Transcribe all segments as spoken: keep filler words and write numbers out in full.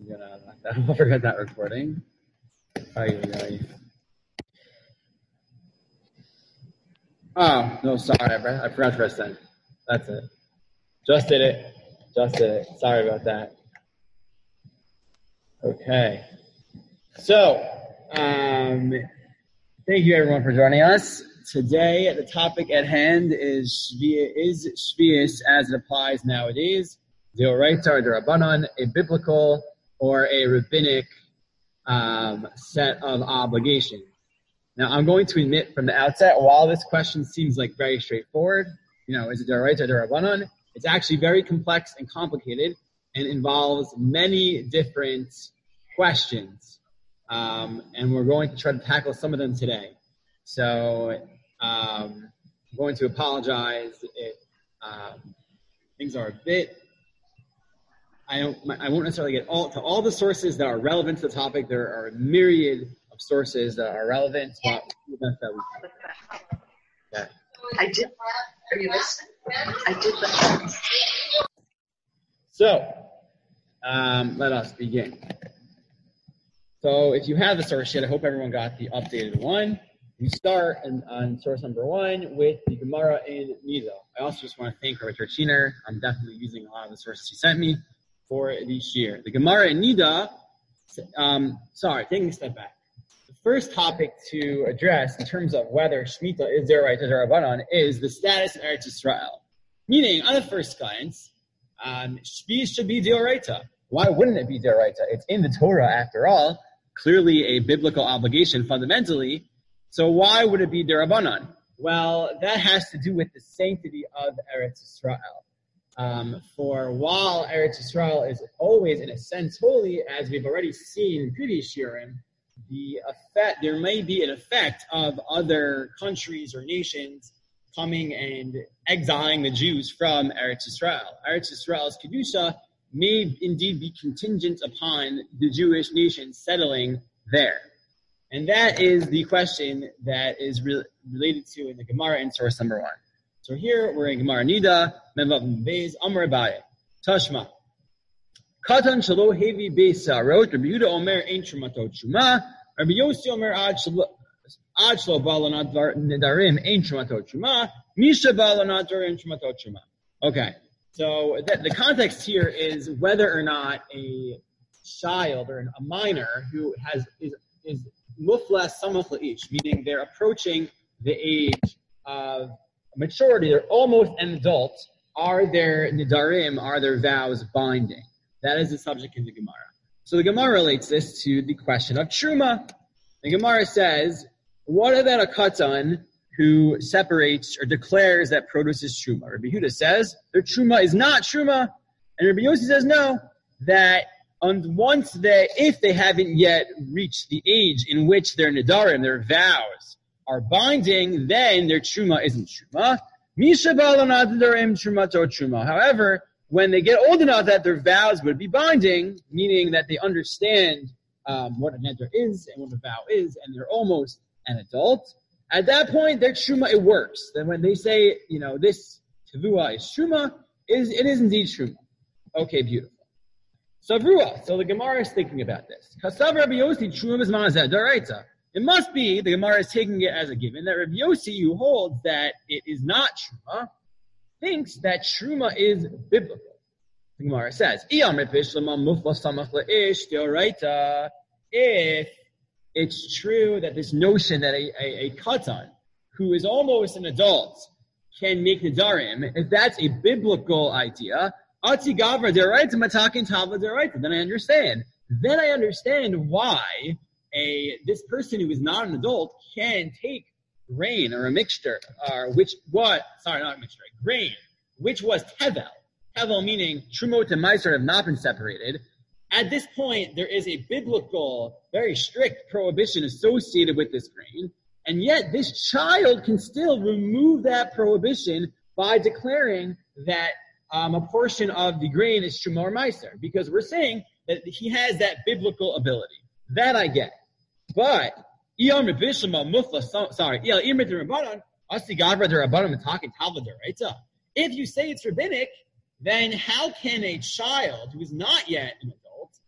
gonna I'll forget that recording. Aye, aye. Oh, no, sorry. I forgot to press send. That's it. Just did it. Just did it. Sorry about that. Okay. So, um, thank you everyone for joining us. Today, the topic at hand is Shvi- is Shvius as it applies nowadays, Deoraita or Derabanan, a biblical or a rabbinic um, set of obligations. Now, I'm going to admit from the outset, while this question seems like very straightforward, you know, is it Deoraita or Derabanan? It's actually very complex and complicated and involves many different questions. Um, and we're going to try to tackle some of them today. So um, I'm going to apologize if um, things are a bit, I don't, I won't necessarily get all to all the sources that are relevant to the topic. There are a myriad of sources that are relevant. But that we yeah. I did. Are you listening? I did that. So um, let us begin. So if you have the source sheet, I hope everyone got the updated one. We start in, on source number one with the Gemara in Nida. I also just want to thank Rabbi Turchiner. I'm definitely using a lot of the sources he sent me for this year. The Gemara in Nida, um, sorry, taking a step back. The first topic to address in terms of whether Shemitah is Deoraita or Derabanan is the status of Eretz Yisrael. Meaning, on the first glance, um, Shvi should be Deoraita. Why wouldn't it be Deoraita? It's in the Torah after all. Clearly a biblical obligation fundamentally. So why would it be Derabanan? Well, that has to do with the sanctity of Eretz Yisrael. Um, for while Eretz Yisrael is always, in a sense, holy, as we've already seen in previous shiurim, the effect, there may be an effect of other countries or nations coming and exiling the Jews from Eretz Yisrael. Eretz Yisrael's Kedusha may indeed be contingent upon the Jewish nation settling there. And that is the question that is re- related to in the Gemara in source number one. So here we're in Gemara Nida, Mevav Beis, Amar Abaye, Tashma. Katan shalo hevi beis sarot, Rabbi Yehuda omer ein trumatot truma, Rabbi Yossi omer ad shalo ad shalo balanat nedarim ein trumatot truma, Misha balanat darim trumatot truma. Okay. So that, the context here is whether or not a child or a minor who has is is muflas samach la'ish, meaning they're approaching the age of maturity, they're almost an adult. Are their nidarim, are their vows binding? That is the subject in the Gemara. So the Gemara relates this to the question of truma. The Gemara says, what about a katan who separates or declares that produce is truma? Rabbi Yehuda says their truma is not truma, and Rabbi Yossi says no, that and once they, if they haven't yet reached the age in which their nidarim, their vows, are binding, then their truma isn't truma. Misha balanadarim trumato truma. However, when they get old enough that their vows would be binding, meaning that they understand um, what a neder is and what a vow is, and they're almost an adult, at that point, their truma, it works. Then when they say, you know, this tevua is truma, is it is indeed truma. Okay, beautiful. Savrua. So the Gemara is thinking about this. Kasav Rabbi Yossi truma is manazeh daraita. It must be, the Gemara is taking it as a given, that Rabbi Yossi, who holds that it is not truma, thinks that truma is biblical. The Gemara says, if it's true that this notion that a, a, a katan, who is almost an adult, can make nidarim, if that's a biblical idea, Atzi Gavra deraita matakin tavla deraita. Then I understand. Then I understand why a this person who is not an adult can take grain or a mixture, or which what? Sorry, not a mixture. Grain, which was tevel. Tevel meaning trumot and meiser have not been separated. At this point, there is a biblical, very strict prohibition associated with this grain, and yet this child can still remove that prohibition by declaring that Um, a portion of the grain is truma or meiser, because we're saying that he has that biblical ability. That I get. But, sorry, if you say it's rabbinic, then how can a child who is not yet an adult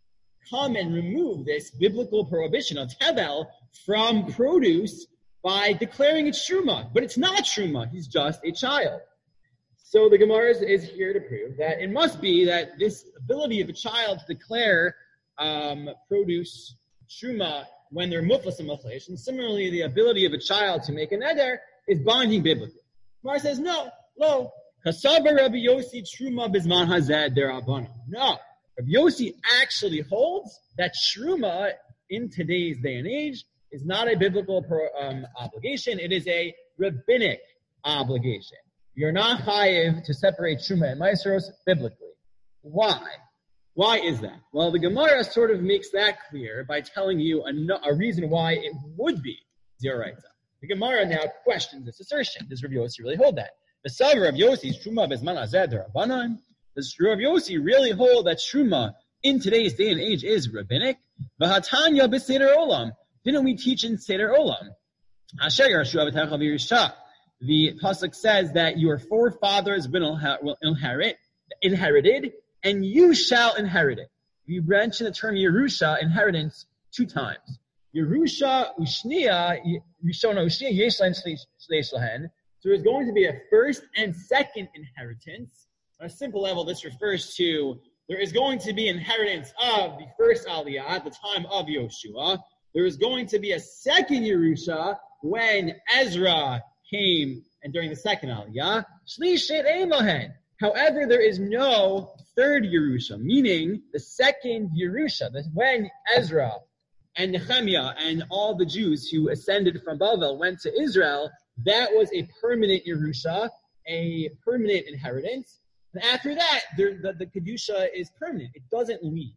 come and remove this biblical prohibition of tevel from produce by declaring it truma. But it's not truma. He's just a child. So the Gemara is, is here to prove that it must be that this ability of a child to declare um, produce truma when they're muflas and muflesh, and similarly the ability of a child to make an eder is binding biblically. Gemara says no, lo. Kasaba Rabbi Yossi truma bizman hazeh derabana. No, Rabbi Yossi actually holds that truma in today's day and age is not a biblical pro, um, obligation. It is a rabbinic obligation. You're not chayiv to separate truma and maasros biblically. Why? Why is that? Well, the Gemara sort of makes that clear by telling you a, no, a reason why it would be zioraita. The Gemara now questions this assertion. Does Rabbi Yossi really hold that? The saver of Yossi's truma bezman hazeh derabanan. Does Rabbi Yossi really hold that truma in today's day and age is rabbinic? V'hatanya b'seder olam. Didn't we teach in Seder Olam? Asher yarshu avatecha v'yirusha. The pasuk says that your forefathers will inherit, inherited, and you shall inherit it. We mention the term Yerusha, inheritance, two times. Yerusha ushniya, Rishona ushniya, yesh lahen shleish lahen. So there's going to be a first and second inheritance. On a simple level, this refers to there is going to be inheritance of the first Aliyah at the time of Yoshua. There is going to be a second Yerusha when Ezra came and during the second Aliyah. Shlishet ein lahen. However, there is no third Yerusha, meaning the second Yerusha. That's when Ezra and Nehemiah and all the Jews who ascended from Bavel went to Israel. That was a permanent Yerusha, a permanent inheritance. And after that, there, the, the Kedusha is permanent. It doesn't leave.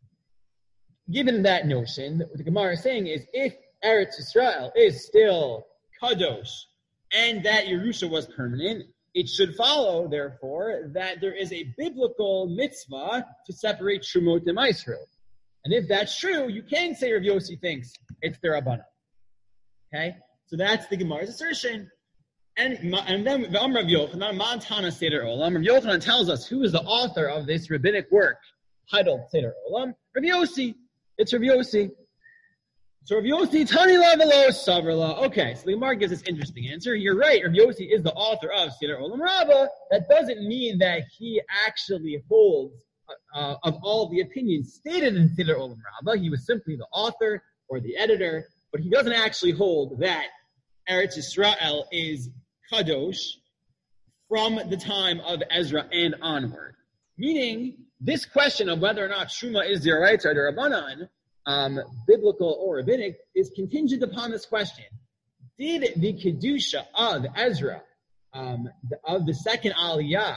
Given that notion, what the Gemara is saying is if Eretz Yisrael is still Kadosh and that Yerusha was permanent, it should follow, therefore, that there is a biblical mitzvah to separate Trumot and Maasros. And if that's true, you can say Rav Yossi thinks it's the Rabbanah. Okay? So that's the Gemara's assertion. And, and then the Amr Rav Yochanan, Montana Seder Olam. Rav Yochanan tells us who is the author of this rabbinic work titled Seder Olam. Rav Yossi. It's Rav Yossi. So Rav Yossi, Tani la velo savrla. Okay, so the Gemara gives this interesting answer. You're right, Rav Yossi is the author of Seder Olam Rabbah. That doesn't mean that he actually holds uh, of all the opinions stated in Seder Olam Rabbah. He was simply the author or the editor, but he doesn't actually hold that Eretz Yisrael is Kadosh from the time of Ezra and onward. Meaning, this question of whether or not Truma is D'oraita or D'Rabbanan, um, biblical or rabbinic, is contingent upon this question. Did the Kedusha of Ezra, um, the, of the second Aliyah,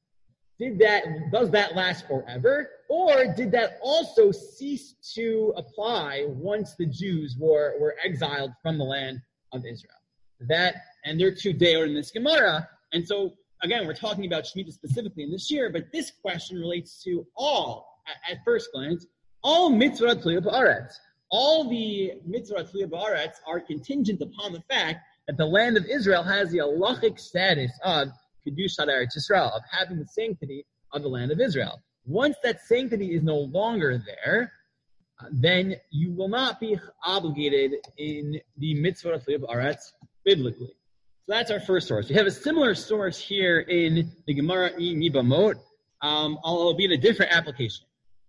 did that, does that last forever? Or did that also cease to apply once the Jews were, were exiled from the land of Israel? That, and they're two deor in this Gemara, and so again, we're talking about Shemitah specifically in this year, but this question relates to all, at, at first glance, all mitzvot tliyah ba'aretz. All the mitzvot tliyah ba'aretz are contingent upon the fact that the land of Israel has the halachic status of Kedushat Eretz Yisrael, of having the sanctity of the land of Israel. Once that sanctity is no longer there, uh, then you will not be obligated in the mitzvot tliyah ba'aretz biblically. So that's our first source. We have a similar source here in the Gemara in Yibamot, um, albeit a different application.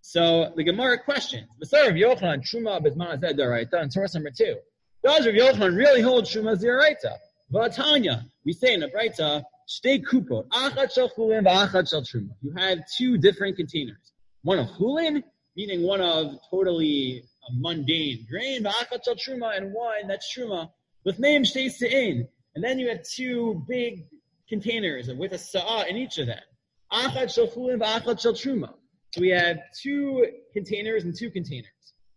So the Gemara questions, B'sar Rav Yochanan Truma B'zman hazeh d'oraita, in source number two. Does Rav Yochanan really hold Truma d'oraita? V'atanya, we say in the Braita, Shtei kupot, achat shel chulin v'achat shel truma. You have two different containers. One of chulin, meaning one of totally uh, mundane grain, v'achat shel truma, and one that's truma, with name Shtei se'in. And then you have two big containers with a sa'ah in each of them. Achad shel chulin v'achad shel truma. So we have two containers and two containers.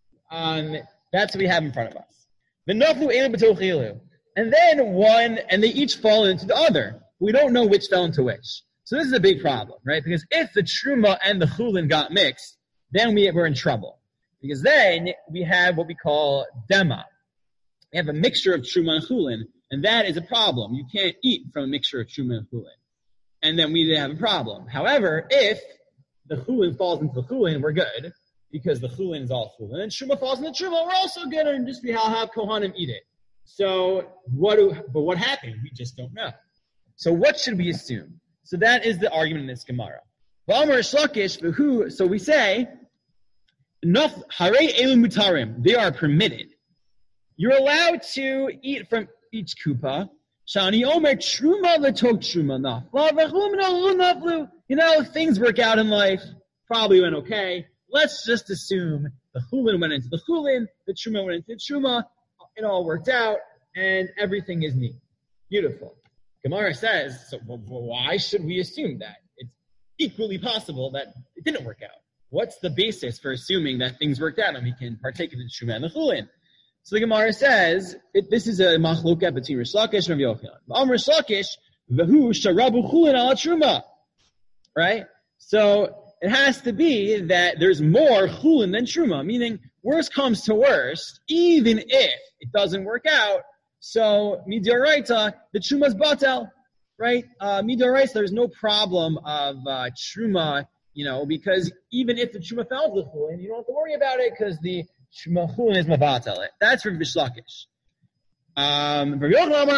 Um, that's what we have in front of us. V'naflu elu b'toch elu. And then one, and they each fall into the other. We don't know which fell into which. So this is a big problem, right? Because if the truma and the chulin got mixed, then we, we're in trouble. Because then we have what we call dema. We have a mixture of truma and chulin. And that is a problem. You can't eat from a mixture of truma and chulin. And then we have a problem. However, if the chulin falls into the chulin, we're good. because the chulin is all chulin, and truma falls in the truma, we're also going to just be how have kohanim eat it. So what do, but what happened? We just don't know. So what should we assume? So that is the argument in this Gemara. So we say, they are permitted. You're allowed to eat from each kupa. You know, things work out in life. Probably went okay. Let's just assume the chulin went into the chulin, the truma went into the truma. It all worked out, and everything is neat. Beautiful. Gemara says, so why should we assume that? It's equally possible that it didn't work out. What's the basis for assuming that things worked out and we can partake of the truma and the chulin? So the Gemara says, it, this is a machloket between Rish Lakish and Rav Yochanan. Amar Rish Lakish, v'hu sharabu chulin ala truma. Right? So it has to be that there's more chulin than truma, meaning worst comes to worst, even if it doesn't work out. So midoraita, the truma's batel, right? Uh, midoraita, there's no problem of uh, truma, you know, because even if the truma fell to the chulin, you don't have to worry about it because the truma chulin is mabatel. That's for Rish Lakish. Um, Rav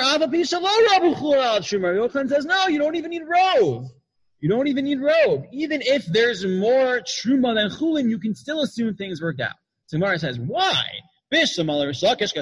Yochanan says, no, you don't even need rove. You don't even need robe. Even if there's more truma than chulin, you can still assume things worked out. So Gemara says, why? Rish Lakish,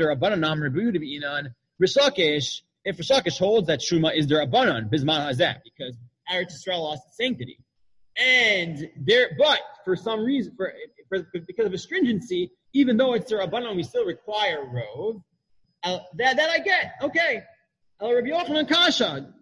if Rish Lakish holds that truma is derabanan, bisman hazeh, because Eretz Yisrael lost its sanctity. And there, but for some reason, for, for because of astringency, even though it's derabanan, we still require robe. Uh, that, that I get. Okay. El Rabbi Yochanan kasha.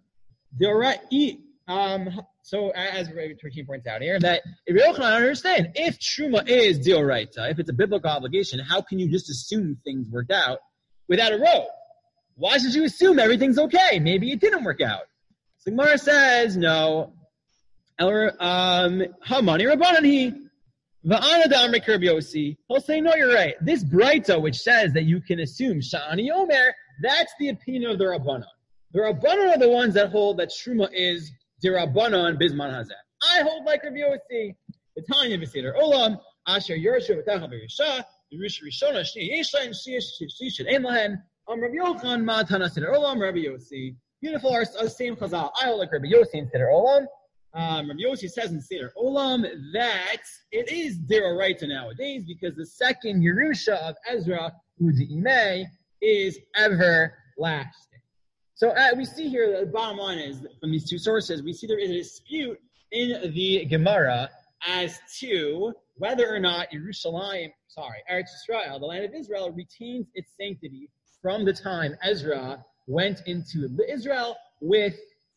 Um, so as Rabbi Turkey points out here, that if you don't understand, if truma is dioraita, if it's a biblical obligation, how can you just assume things worked out without a robe? Why should you assume everything's okay? Maybe it didn't work out. So Gemara says, no. Um, Hamani Rabbanani, Va'ana Damri Kirbiosi. He'll say, no, you're right. This Braita, which says that you can assume Sha'ani Omer, that's the opinion of the Rabbanan. The Rabbanan are the ones that hold that truma is Dirabanan Bisman Hazeh. I hold like Rabbi Yossi. The Tanya B'Seder Olam, Asher Yershu V'Tachal B'Risha, the Rish Rishona Shni Yesha and Shishid Ein Lahen, Am Rabbi Yochanan Ma Tana Seder Olam, Rabbi Yossi. Beautiful, our, our same Chazal. I hold like Rabbi Yossi in Seder Olam. Um, Rabbi Yossi says in Seder Olam that it is Dirabaita nowadays because the second Yerusha of Ezra, Udi Imei, is everlasting. So uh, we see here, the bottom line is, from these two sources, we see there is a dispute in the Gemara as to whether or not Yerushalayim, sorry, Eretz Yisrael, the land of Israel, retains its sanctity from the time Ezra went into Israel with,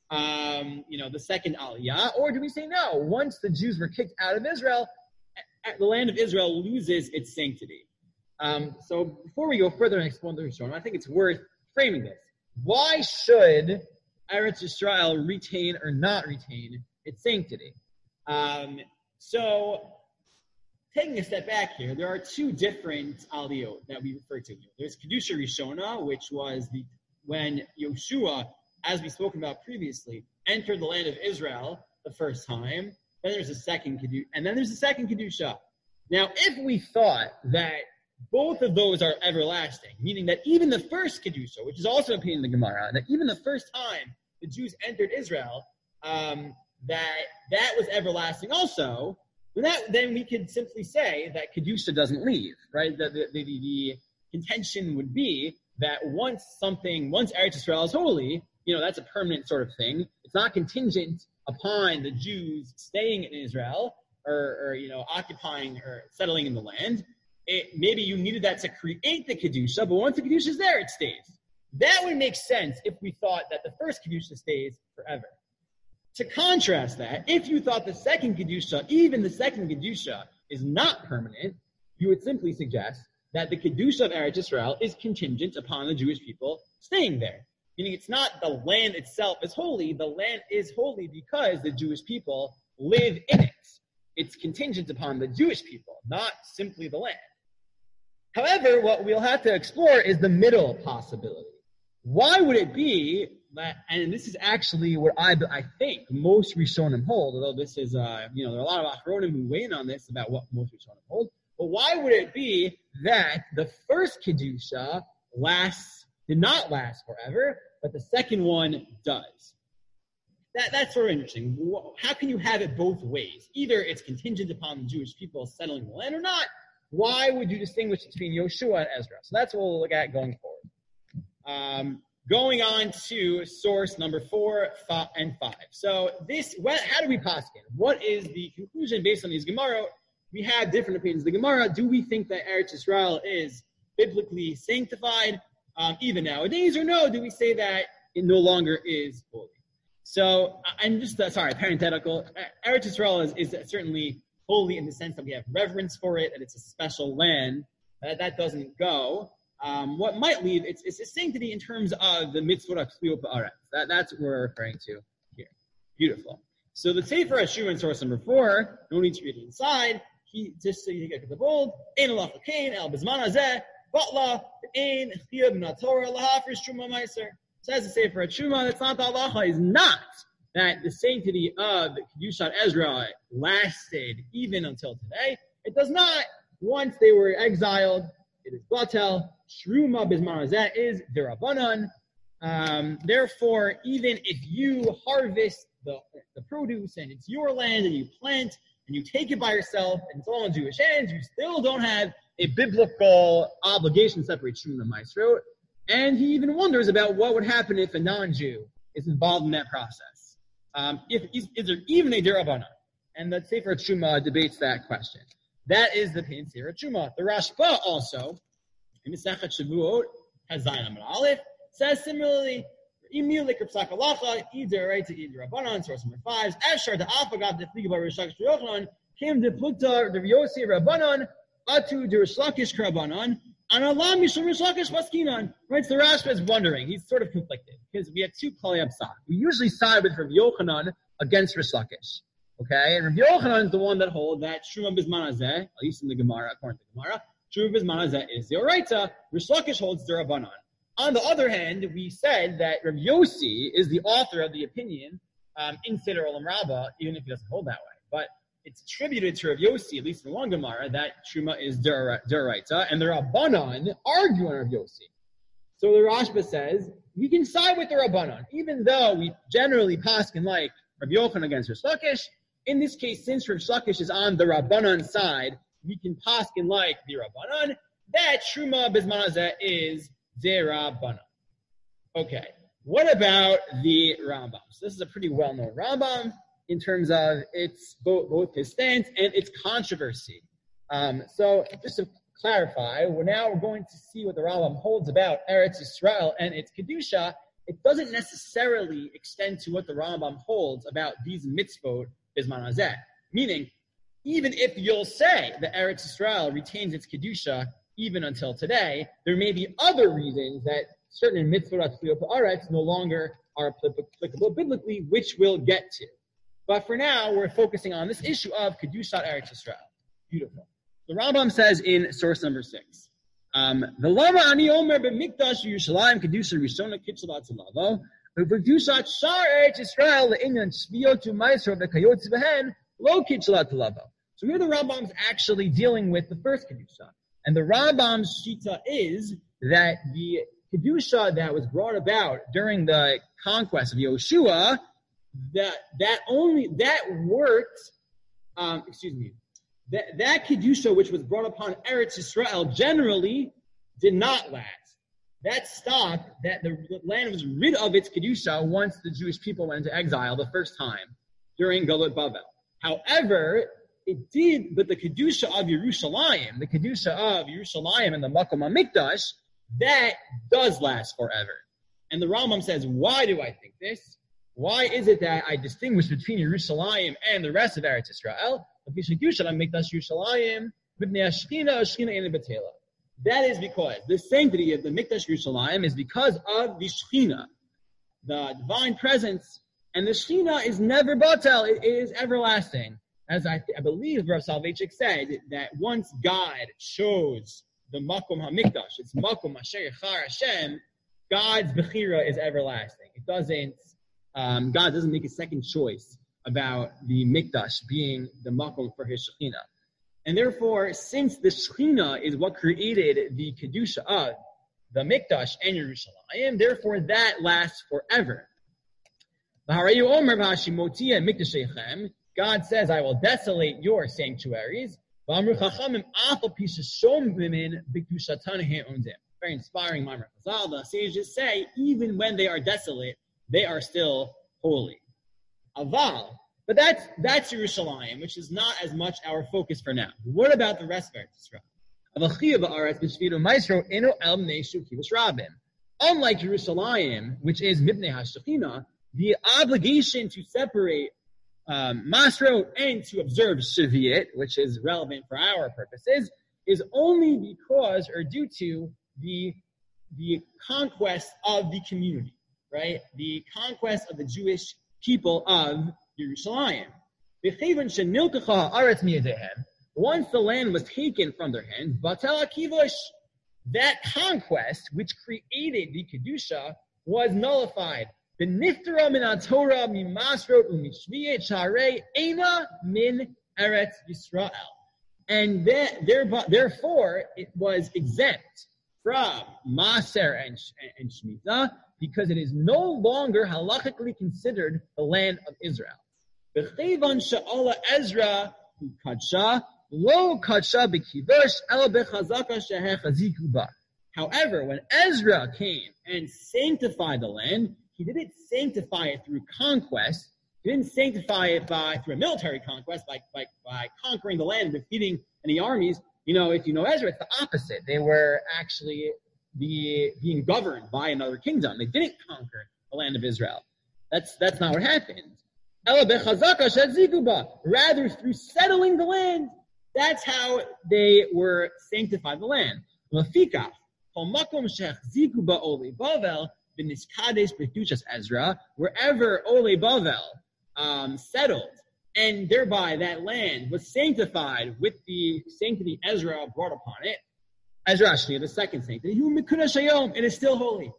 um, you know, the second Aliyah, or do we say no? Once the Jews were kicked out of Israel, the land of Israel loses its sanctity. Um, so before we go further and explain the Rishon, I think it's worth framing this. Why should Eretz Yisrael retain or not retain its sanctity? Um, so, taking a step back here, there are two different aliyot that we refer to here. There's Kedusha Rishona, which was the when Yoshua, as we spoke about previously, entered the land of Israel the first time. Then there's a second Kedusha, and then there's a second Kedusha. Now, if we thought that both of those are everlasting, meaning that even the first Kedusha, which is also an opinion in the Gemara, that even the first time the Jews entered Israel, um, that that was everlasting also, then, that, then we could simply say that Kedusha doesn't leave, right? The, the, the, the contention would be that once something, once Eretz Yisrael is holy, you know, that's a permanent sort of thing. It's not contingent upon the Jews staying in Israel or, or you know, occupying or settling in the land. It, maybe you needed that to create the Kedusha, but once the Kedusha is there, it stays. That would make sense if we thought that the first Kedusha stays forever. To contrast that, if you thought the second Kedusha, even the second Kedusha, is not permanent, you would simply suggest that the Kedusha of Eretz Yisrael is contingent upon the Jewish people staying there. Meaning it's not the land itself is holy, the land is holy because the Jewish people live in it. It's contingent upon the Jewish people, not simply the land. However, what we'll have to explore is the middle possibility. Why would it be that, and this is actually what I, I think most Rishonim hold, although this is, uh, you know, there are a lot of Achronim who weigh in on this about what most Rishonim hold, but why would it be that the first Kedusha lasts, did not last forever, but the second one does? That, that's sort of interesting. How can you have it both ways? Either it's contingent upon the Jewish people settling the land or not. Why would you distinguish between Yoshua and Ezra? So that's what we'll look at going forward. Um, going on to source number four five, and five. So this, what, how do we paskin? What is the conclusion based on these Gemara? We have different opinions. The Gemara, do we think that Eretz Yisrael is biblically sanctified um, even nowadays, or no? Do we say that it no longer is holy? So I'm just uh, sorry, parenthetical. Eretz Yisrael is, is certainly holy in the sense that we have reverence for it, and it's a special land. That that doesn't go. Um, what might leave, it's, it's a sanctity in terms of the mitzvot HaKliyot Ba'aretz. That, that's what we're referring to here. Beautiful. So the Sefer HaShuvah in source number four, no need to read it inside. He just so you get the bold. Ein alacha kain el bezman hazeh batla ein chiyuv min haTorah lahafrish truma meiser. Says the Sefer HaShuvah, that's not the halacha, is not that the sanctity of Kedushat Ezra lasted even until today. It does not. Once they were exiled, it is batel. Shruma bizman hazeh is derabanan. Um, therefore, even if you harvest the, the produce and it's your land and you plant and you take it by yourself and it's all in Jewish hands, you still don't have a biblical obligation to separate Shruma and Maasrot. And he even wonders about what would happen if a non-Jew is involved in that process. Um, if is, is there even a derabanan? And the Sefer Truma debates that question. That is the opinion of Sefer Truma. The Rashba also, in Masechet Shavuot, has Zayin Amud Aleph, says similarly, immediately Kripsak Halacha, either right to either Rabbanan, source number five, Ashar the Alphagat, the Fliga Bar Rishak Shriyochanan, Kim de Plukta, the Yosi Rabbanan, Atu de Rishlakish Rabbanan, and Allah Mishal Rishlakish Maskinan. Right, so the Rashba is wondering, he's sort of conflicted, because we have two Klali Absach. We usually side with Rav Yochanan against Rishlakish. Okay, and Rav Yochanan is the one that holds that Shuma Bizman Hazeh, at least in the Gemara, according to the Gemara, Shuma Bizman Hazeh is the Oraita, Rish Lakish holds the Rabbanan. On the other hand, we said that Rav Yossi is the author of the opinion um, in Seder Olam Rabbah, even if he doesn't hold that way. But it's attributed to Rav Yossi, at least in the one Gemara, that Shuma is Deraita, and the Rabbanan argue on Rav Yossi. So the Rashba says, we can side with the Rabbanan, even though we generally paskin like Rav Yochanan against Rish Lakish. In this case, since Rish Lakish is on the Rabbanan side, we can paskin like the Rabbanan, that Shuma Bizman Hazeh is Derabanan. Okay, what about the Rambam? So this is a pretty well-known Rambam in terms of its both, both his stance and its controversy. Um, so just to clarify, we're now we're going to see what the Rambam holds about Eretz Yisrael and its Kedusha. It doesn't necessarily extend to what the Rambam holds about these mitzvot Bizman Hazeh. Meaning, even if you'll say that Eretz Yisrael retains its Kedusha even until today, there may be other reasons that certain mitzvot Aretz no longer are applicable biblically, which we'll get to. But for now, we're focusing on this issue of Kedushat Eretz Yisrael. Beautiful. The Rambam says in source number six, um, the Lama Ani Omer B'Mikdash Yerushalayim Kedusha Rishona Kitzalat Zalavo B'Kedushat Shar Eretz Yisrael Le'inyan Shviot U'Maisro V'Kayot Zvehen Lo Kitzalat Zalavo. So here the Rambam's actually dealing with the first Kedusha. And the Rambam's shita is that the Kedusha that was brought about during the conquest of Yoshua, that that only, that worked, um, excuse me, that, that Kedusha which was brought upon Eretz Yisrael generally did not last. That stopped, that the land was rid of its Kedusha once the Jewish people went into exile the first time during Galut Bavel. However, it did, but the Kedusha of Yerushalayim, the Kedusha of Yerushalayim and the Makom HaMikdash, that does last forever. And the Rambam says, why do I think this? Why is it that I distinguish between Yerushalayim and the rest of Eretz Yisrael? That is because the sanctity of the Mikdash Yerushalayim is because of the Shechina, the divine presence, and the Shechina is never batel, it is everlasting. As I, I believe Rav Soloveitchik said, that once God chose the Makom HaMikdash, it's Makom Asher Yechar Hashem, God's Bechira is everlasting. It doesn't, um, God doesn't make a second choice about the Mikdash being the Makom for his Shekhinah. And therefore, since the Shekhinah is what created the Kedusha of the Mikdash and Yerushalayim, therefore that lasts forever. God says, I will desolate your sanctuaries. Very inspiring Mamre Chazal. The sages say, even when they are desolate, they are still holy. Aval. But that's that's Yerushalayim, which is not as much our focus for now. What about the rest of Israel? Unlike Yerushalayim, which is Mibnei HaShekhinah, the obligation to separate um, Masrot and to observe Shavuot, which is relevant for our purposes, is only because or due to the the conquest of the community, right? The conquest of the Jewish people of Yerushalayim. Once the land was taken from their hands, Batel HaKivush, that conquest which created the Kedusha was nullified. The Niftara min HaTorah min Masrot u'mishviyet Sharei Eina min Eretz Yisrael. And that, therefore, it was exempt from Maser and, and Shemitah because it is no longer halachically considered the land of Israel. B'cheivan she'ala Ezra kadsha lo kadsha b'kivush ela b'chazaka shehechaziku ba. However, when Ezra came and sanctified the land, he didn't sanctify it through conquest. He didn't sanctify it by through a military conquest, by, by, by conquering the land and defeating any armies. You know, if you know Ezra, it's the opposite. They were actually be, being governed by another kingdom. They didn't conquer the land of Israel. That's that's not what happened. Rather, through settling the land, that's how they were sanctified the land. Wherever Ole Bavel um, settled, and thereby that land was sanctified with the sanctity Ezra brought upon it, Ezra Ashni, the second sanctity, it is still holy.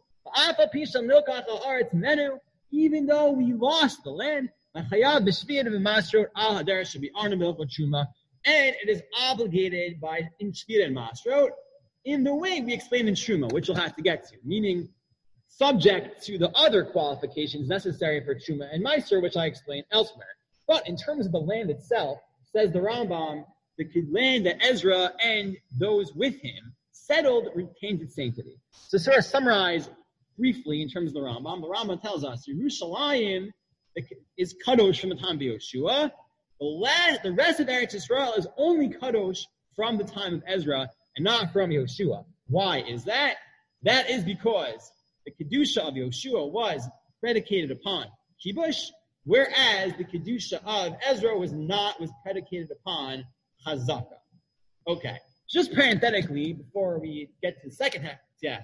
Even though we lost the land, and it is obligated by in Shvira and Masrot in the way we explained in Truma, which we'll have to get to, meaning subject to the other qualifications necessary for Truma and Meiser, which I explained elsewhere. But in terms of the land itself, says the Rambam, the land that Ezra and those with him settled retained its sanctity. So sort of summarize briefly in terms of the Rambam. The Rambam tells us Yerushalayim is kadosh from the time of Yoshua. The, last, the rest of Eretz Yisrael is only kadosh from the time of Ezra and not from Yoshua. Why is that? That is because the kedusha of Yoshua was predicated upon kibush, whereas the kedusha of Ezra was not, was predicated upon chazaka. Okay, just parenthetically before we get to the second half. Yeah,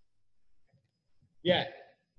yeah.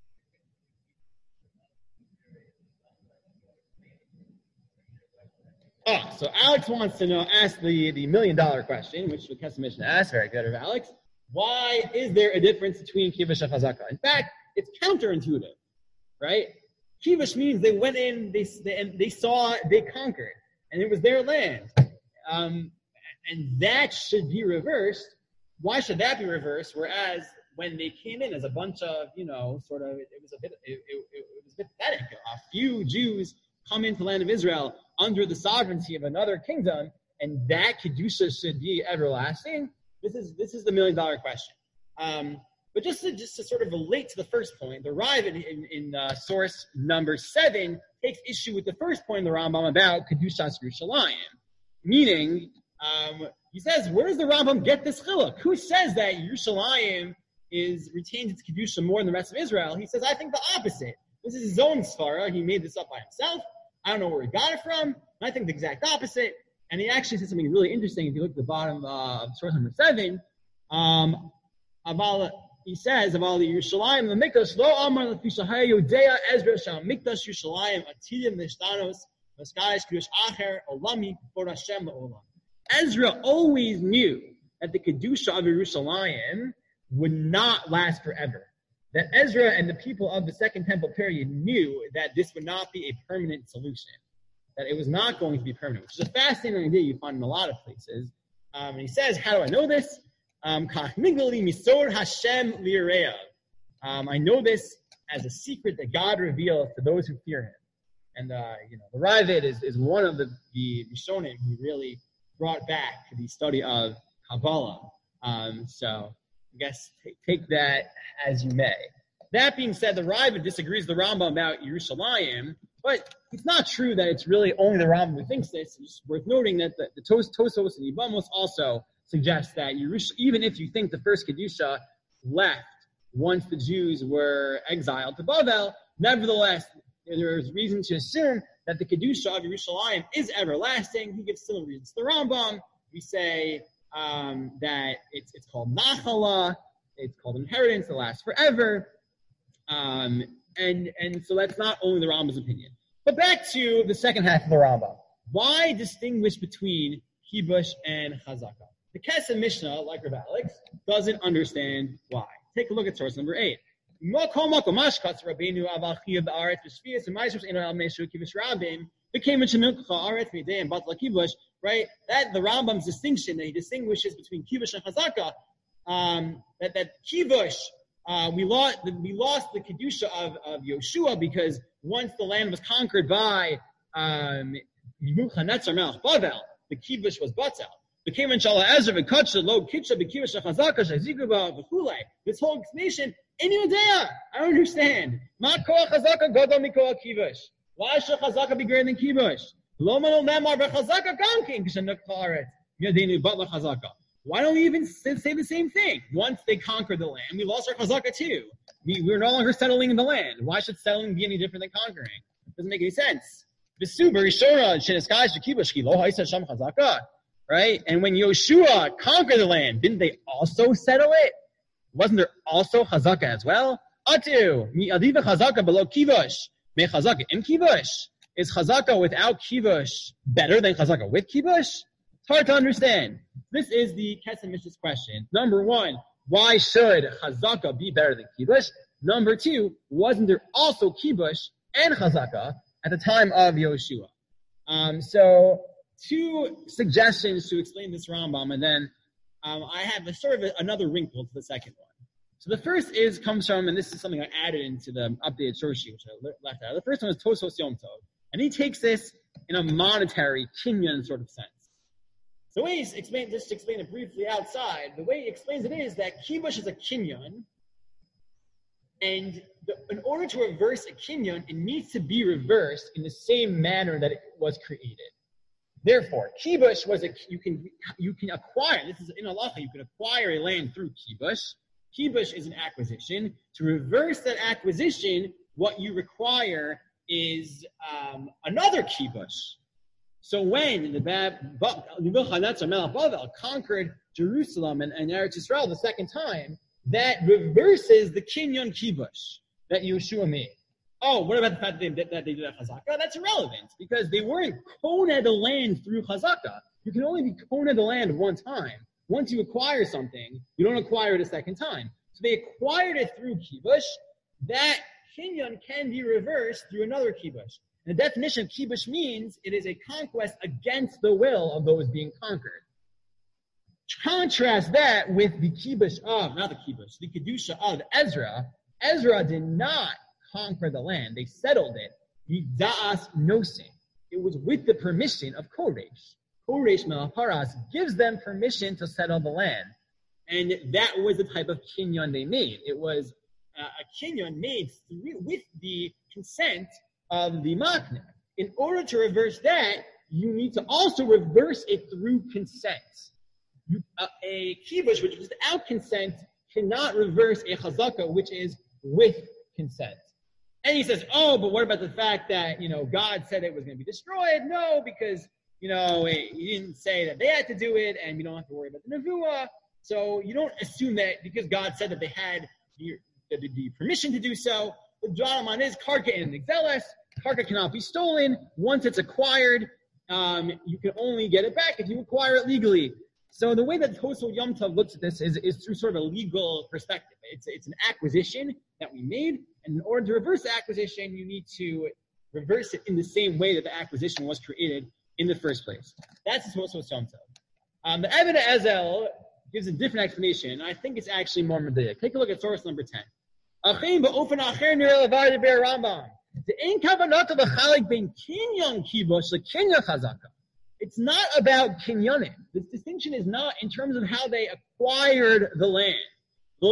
Oh, so Alex wants to know, ask the, the million dollar question, which the Kesef Mishnah asked. Very good of Alex. Why is there a difference between kibush and chazaka? In fact, it's counterintuitive, right? Kibush means they went in, they, they and they saw, they conquered, and it was their land. Um, and that should be reversed. Why should that be reversed? Whereas when they came in as a bunch of, you know, sort of, it, it was a bit, it, it, it was a bit pathetic. A few Jews come into the land of Israel under the sovereignty of another kingdom, and that kedusha should be everlasting. This is this is the million dollar question. Um, but just to just to sort of relate to the first point, the Rav in, in, in uh, source number seven takes issue with the first point in the Rambam about kedushas Yerushalayim, meaning um, he says, where does the Rambam get this chiluk? Who says that Yerushalayim is retains its kedusha more than the rest of Israel? He says, I think the opposite. This is his own svara. He made this up by himself. I don't know where he got it from. I think the exact opposite. And he actually said something really interesting. If you look at the bottom uh, of source number seven, um, about, he says about the Yerushalayim, the Mikdash, lo amar lefishahaya yodea Ezra shal Mikdash Yerushalayim atidim nishtanos v'skayis kedush acher olami b'for Hashem la'olam. Ezra always knew that the kedusha of Yerushalayim would not last forever. that Ezra and the people of the Second Temple period knew that this would not be a permanent solution, that it was not going to be permanent, which is a fascinating idea you find in a lot of places. Um, and he says, how do I know this? Um, um, I know this as a secret that God reveals to those who fear him. And, uh, you know, the Ravid is, is one of the, the Rishonim who really brought back the study of Kabbalah. Um, so I guess take, take that as you may. That being said, the Ravid disagrees with the Rambam about Yerushalayim, but it's not true that it's really only the Rambam who thinks this. It's worth noting that the, the Tos, Tosos and Yibamos also suggest that Yerush, even if you think the first Kedusha left once the Jews were exiled to Bavel, nevertheless, there is reason to assume that the Kedusha of Yerushalayim is everlasting. He gives similar reasons to the Rambam. We say um, that it's, it's called Nachala, it's called inheritance, it lasts forever. Um, and, and so that's not only the Rambam's opinion. But back to the second half of the Rambam. Why distinguish between Kibush and Chazaka? The Kesef Mishnah, like Rav Alex, doesn't understand why. Take a look at source number eight. That the Rambam's distinction that he distinguishes between Kibush and Chazaka, um, that that Kibush, uh, we lost we lost the kedusha of of Yoshua because once the land was conquered by um, Nebuchadnezzar Melech Bavel, the Kibush was Batel. This whole explanation, in Yudea, I don't understand. Why should Chazaka be greater than Kibush? Why don't we even say the same thing? Once they conquered the land, we lost our Chazaka too. We, we're no longer settling in the land. Why should settling be any different than conquering? It doesn't make any sense. Right? And when Yoshua conquered the land, didn't they also settle it? Wasn't there also Chazaka as well? Atu, mi adiva Chazaka below Kibush. Me Chazaka in Kibush. Is Chazaka without Kibush better than Chazaka with Kibush? It's hard to understand. This is the Kesef Mishnah's question. Number one, why should Chazaka be better than Kibush? Number two, wasn't there also Kibush and Chazaka at the time of Yoshua? Um, so, two suggestions to explain this Rambam, and then um, I have a sort of a, another wrinkle to the second one. So the first is comes from, and this is something I added into the updated source sheet, which I left out. The first one is Tosos Yom Tov, and he takes this in a monetary, kinyan sort of sense. So the way he explains, just to explain it briefly outside, the way he explains it is that Kibush is a kinyan, and the, in order to reverse a kinyan, it needs to be reversed in the same manner that it was created. Therefore, Kibush was a, you can, you can acquire, this is in halacha, you can acquire a land through Kibush. Kibush is an acquisition. To reverse that acquisition, what you require is um, another Kibush. So when the Nebuchadnezzar Melech Bavel conquered Jerusalem and, and Eretz Yisrael the second time, that reverses the kinyan Kibush that Yeshua made. Oh, what about the fact that they, that they did a Chazaka? That's irrelevant, because they weren't koneh the land through Chazaka. You can only be koneh the land one time. Once you acquire something, you don't acquire it a second time. So they acquired it through Kibush. That kinyan can be reversed through another Kibush. And the definition of Kibush means it is a conquest against the will of those being conquered. Contrast that with the Kibush of, not the Kibush, the Kedusha of Ezra. Ezra did not conquer the land. They settled it. Yida'as nosim. It was with the permission of Koresh. Koresh Melech Paras gives them permission to settle the land. And that was the type of kinyan they made. It was uh, a kinyan made through, with the consent of the makna. In order to reverse that, you need to also reverse it through consent. You, uh, a kibush, which is without consent, cannot reverse a chazaka, which is with consent. And he says, oh, but what about the fact that, you know, God said it was going to be destroyed? No, because, you know, he didn't say that they had to do it, and you don't have to worry about the nevuah. So you don't assume that because God said that they had the, the, the permission to do so. The Dralaman is karka and nigzeles. Karka cannot be stolen. Once it's acquired, um, you can only get it back if you acquire it legally. So the way that Tosfot Yom Tov looks at this is, is through sort of a legal perspective. It's, it's an acquisition that we made, and in order to reverse the acquisition, you need to reverse it in the same way that the acquisition was created in the first place. That's the Tosfot Yom Tov. Um, the Eved Ezel gives a different explanation, and I think it's actually more medayek. Take a look at source number ten. It's not about kinyonim. This distinction is not in terms of how they acquired the land. The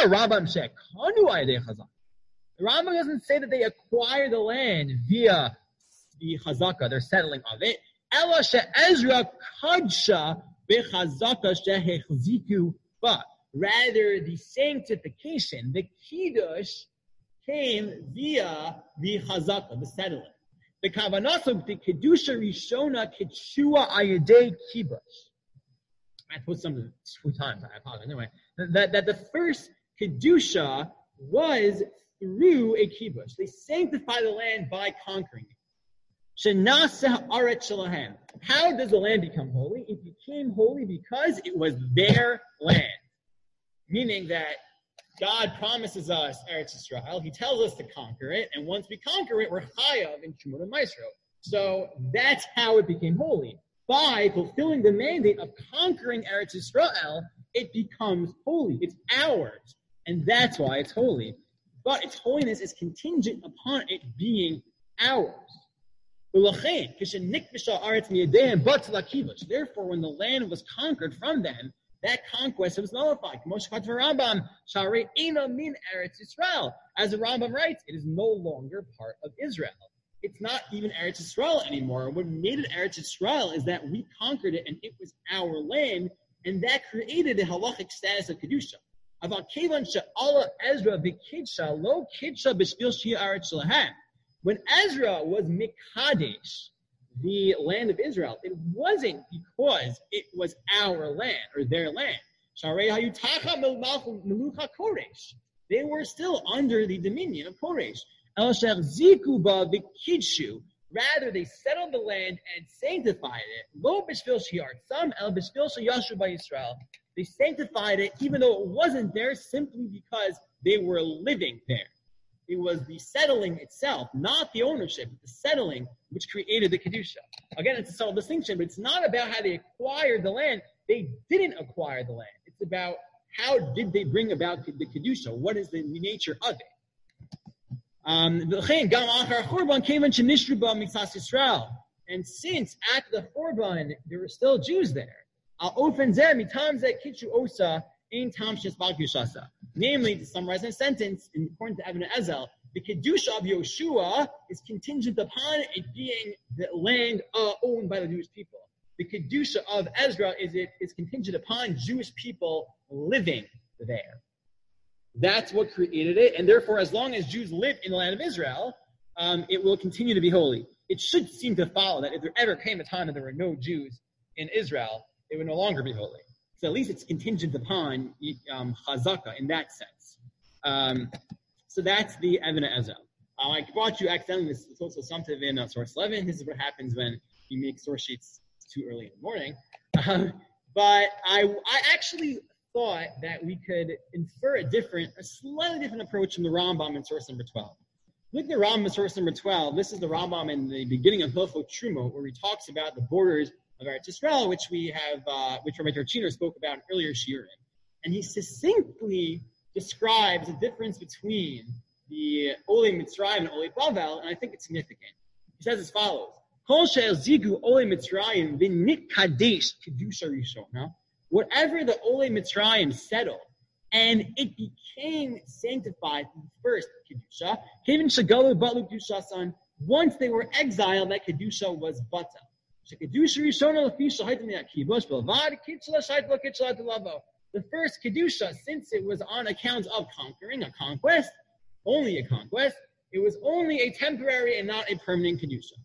Rambam doesn't say that they acquired the land via the chazaka, their settling of it. Ela she'ezra kadsha bechazaka shehechziku ba. Rather, the sanctification, the kiddush, came via the chazaka, the settling. The kavanah of the kedusha rishona ketshua ayadei kibush. I put something two times. I apologize. Anyway, that that the first kedusha was through a kibush. They sanctified the land by conquering it. Shenaseh aret shalahem. How does the land become holy? It became holy because it was their land. Meaning that God promises us Eretz Yisrael. He tells us to conquer it, and once we conquer it, we're chayav in Trumot and Maasro. So that's how it became holy. By fulfilling the mandate of conquering Eretz Yisrael, it becomes holy. It's ours, and that's why it's holy. But its holiness is contingent upon it being ours. Therefore, when the land was conquered from them, that conquest was nullified. As the Rambam writes, it is no longer part of Israel. It's not even Eretz Yisrael anymore. What made it Eretz Yisrael is that we conquered it and it was our land, and that created the halachic status of Kedusha. When Ezra was Mikadesh, the land of Israel, it wasn't because it was our land or their land. They were still under the dominion of Koresh. Rather, they settled the land and sanctified it. They sanctified it even though it wasn't there simply because they were living there. It was the settling itself, not the ownership, the settling, which created the Kedusha. Again, it's a subtle distinction, but it's not about how they acquired the land. They didn't acquire the land. It's about how did they bring about the Kedusha? What is the nature of it? Um, and since at the Churban, there were still Jews there, namely, to summarize in a sentence, according to Eved Ezel, the Kedusha of Yoshua is contingent upon it being the land uh, owned by the Jewish people. The Kedusha of Ezra is it is contingent upon Jewish people living there. That's what created it, and therefore, as long as Jews live in the land of Israel, um, it will continue to be holy. It should seem to follow that if there ever came a time that there were no Jews in Israel, it would no longer be holy. So at least it's contingent upon um, chazaka in that sense. Um, so that's the Eved Ezel. Uh, I brought you accidentally this is also something in uh, source eleven. This is what happens when you make source sheets too early in the morning. Um, but I, I actually thought that we could infer a different, a slightly different approach from the Rambam in source number twelve. Look at the Rambam in source number twelve. This is the Rambam in the beginning of Hilchot Trumot, where he talks about the borders of Eretz Yisrael, which we have, uh, which Rabbi Torchiner spoke about in earlier shiurim. And he succinctly describes the difference between the Olei Mitzrayim and Olei Bavel, and I think it's significant. He says as follows: Kol she'el zigu Olei Mitzrayim v'nit kadesh kedusha rishona. Whatever the Olei Mitzrayim settled, and it became sanctified from the first kedusha, kevin shagalu batlu kedushasan. Once they were exiled, that kedusha was bata. The first Kedusha, since it was on account of conquering, a conquest, only a conquest, it was only a temporary and not a permanent Kedusha.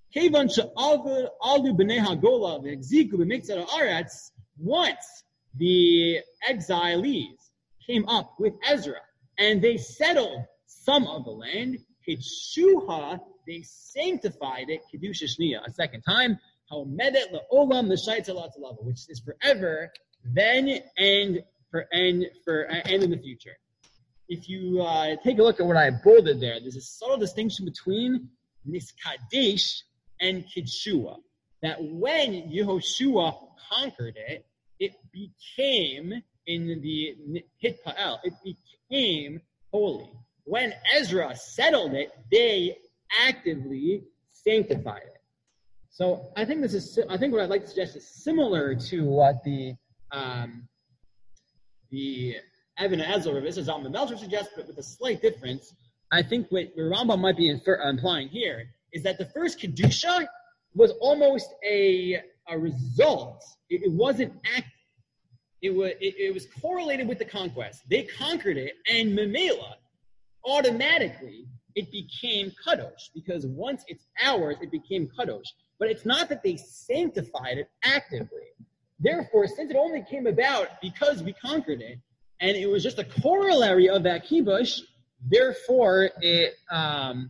Once the exilees came up with Ezra and they settled some of the land, Kedusha, they sanctified it, Kedusha Shniya, a second time. ha'omedet le'olam l'shayta la'talava, which is forever, then and for and for and in the future. If you uh, take a look at what I bolded there, there's a subtle distinction between Niskadesh and Kidshua. That when Yehoshua conquered it, it became in the Hitpael, it became holy. When Ezra settled it, they actively sanctified it. So I think this is. I think what I'd like to suggest is similar to what the um, the Ibn Ezra, Rav Issa Zalman Melcher suggests, but with a slight difference. I think what Rambam might be infer, implying here is that the first Kedusha was almost a, a result. It, it wasn't active. It was, it, it was correlated with the conquest. They conquered it, and Memela, automatically, it became Kadosh, because once it's ours, it became Kadosh. But it's not that they sanctified it actively. Therefore, since it only came about because we conquered it, and it was just a corollary of that kibush, therefore it um,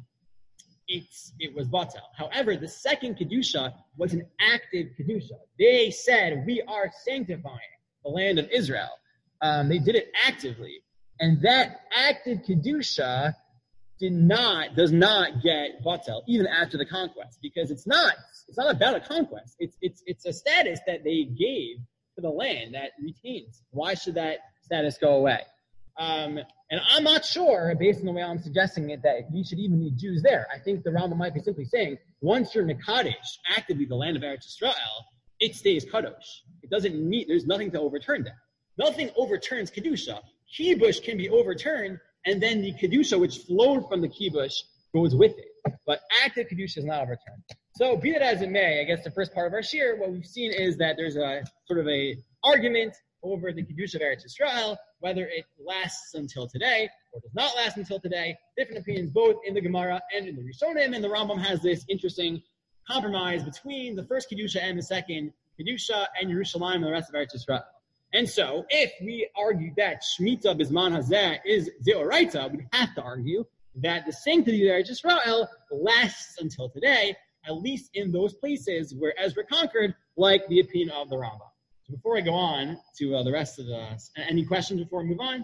it's it was batel. However, the second kedusha was an active kedusha. They said, "We are sanctifying the land of Israel." Um, they did it actively, and that active kedusha did not does not get batel even after the conquest, because it's not it's not about a conquest. It's it's it's a status that they gave to the land that retains. Why should that status go away? Um, and I'm not sure, based on the way I'm suggesting it, that we should even need Jews there. I think the Rambam might be simply saying, once you're Nekadesh, actively the land of Eretz Yisrael, it stays Kadosh. It doesn't need, there's nothing to overturn that. Nothing overturns Kedusha. Kibush can be overturned, and then the Kedusha, which flowed from the Kibush, goes with it. But active Kedusha is not overturned. So, be that as it may, I guess the first part of our shir, what we've seen is that there's a sort of a argument over the Kedusha of Eretz Yisrael, whether it lasts until today or does not last until today. Different opinions both in the Gemara and in the Rishonim, and the Rambam has this interesting compromise between the first Kedusha and the second Kedusha and Yerushalayim and the rest of Eretz Yisrael. And so, if we argue that Shemitah Bisman Hazeh is Deoraita, we have to argue that the sanctity of Eretz Yisrael lasts until today, at least in those places where Ezra conquered, like the opinion of the Rambam. So before I go on to uh, the rest of the, any questions before we move on?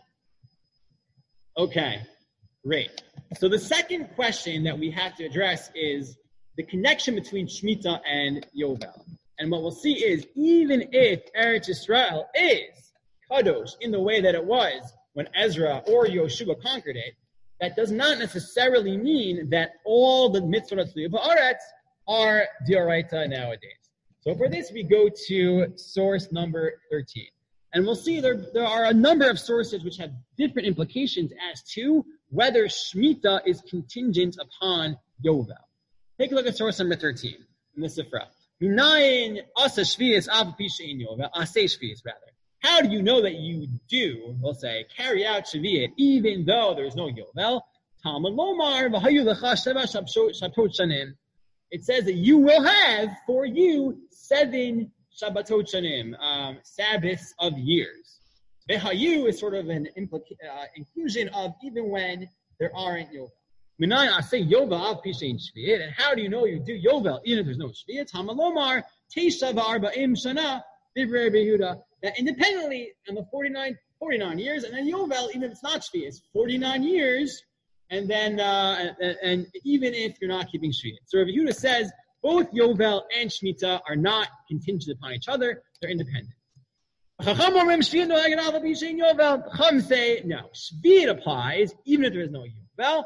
Okay, great. So the second question that we have to address is the connection between Shemitah and Yovel. And what we'll see is, even if Eretz Yisrael is Kadosh in the way that it was when Ezra or Yoshua conquered it, that does not necessarily mean that all the mitzvot ba'aretz are d'oraita nowadays. So for this, we go to source number thirteen. And we'll see there, there are a number of sources which have different implications as to whether Shemitah is contingent upon Yovel. Take a look at source number thirteen in the Sifra. Minayin asa shvius av pi she'ein Yovel, aseh shvius rather. How do you know that you do, we'll say, carry out Shavuot even though there's no Yovel? Talmud Lomar v'hayu lecha sheva shabtot shanim. It says that you will have for you seven Shabbatot shanim, um, Sabbaths of years. V'hayu is sort of an implica- uh, inclusion of even when there aren't Yovel. Minayin aseh Yovel av pi she'ein shviut. And how do you know you do Yovel even if there's no Shviut? Talmud Lomar teisha v'arba'im shana divrei Rabbi Yehuda. That independently, on the forty-nine, forty-nine years, and then Yovel, even if it's not Shvi, it's forty-nine years, and then, uh, and, and even if you're not keeping Shvi. So Rabbi Yehuda says, both Yovel and Shemitah are not contingent upon each other, they're independent. Chacham say, no, Shvi applies, even if there is no Yovel.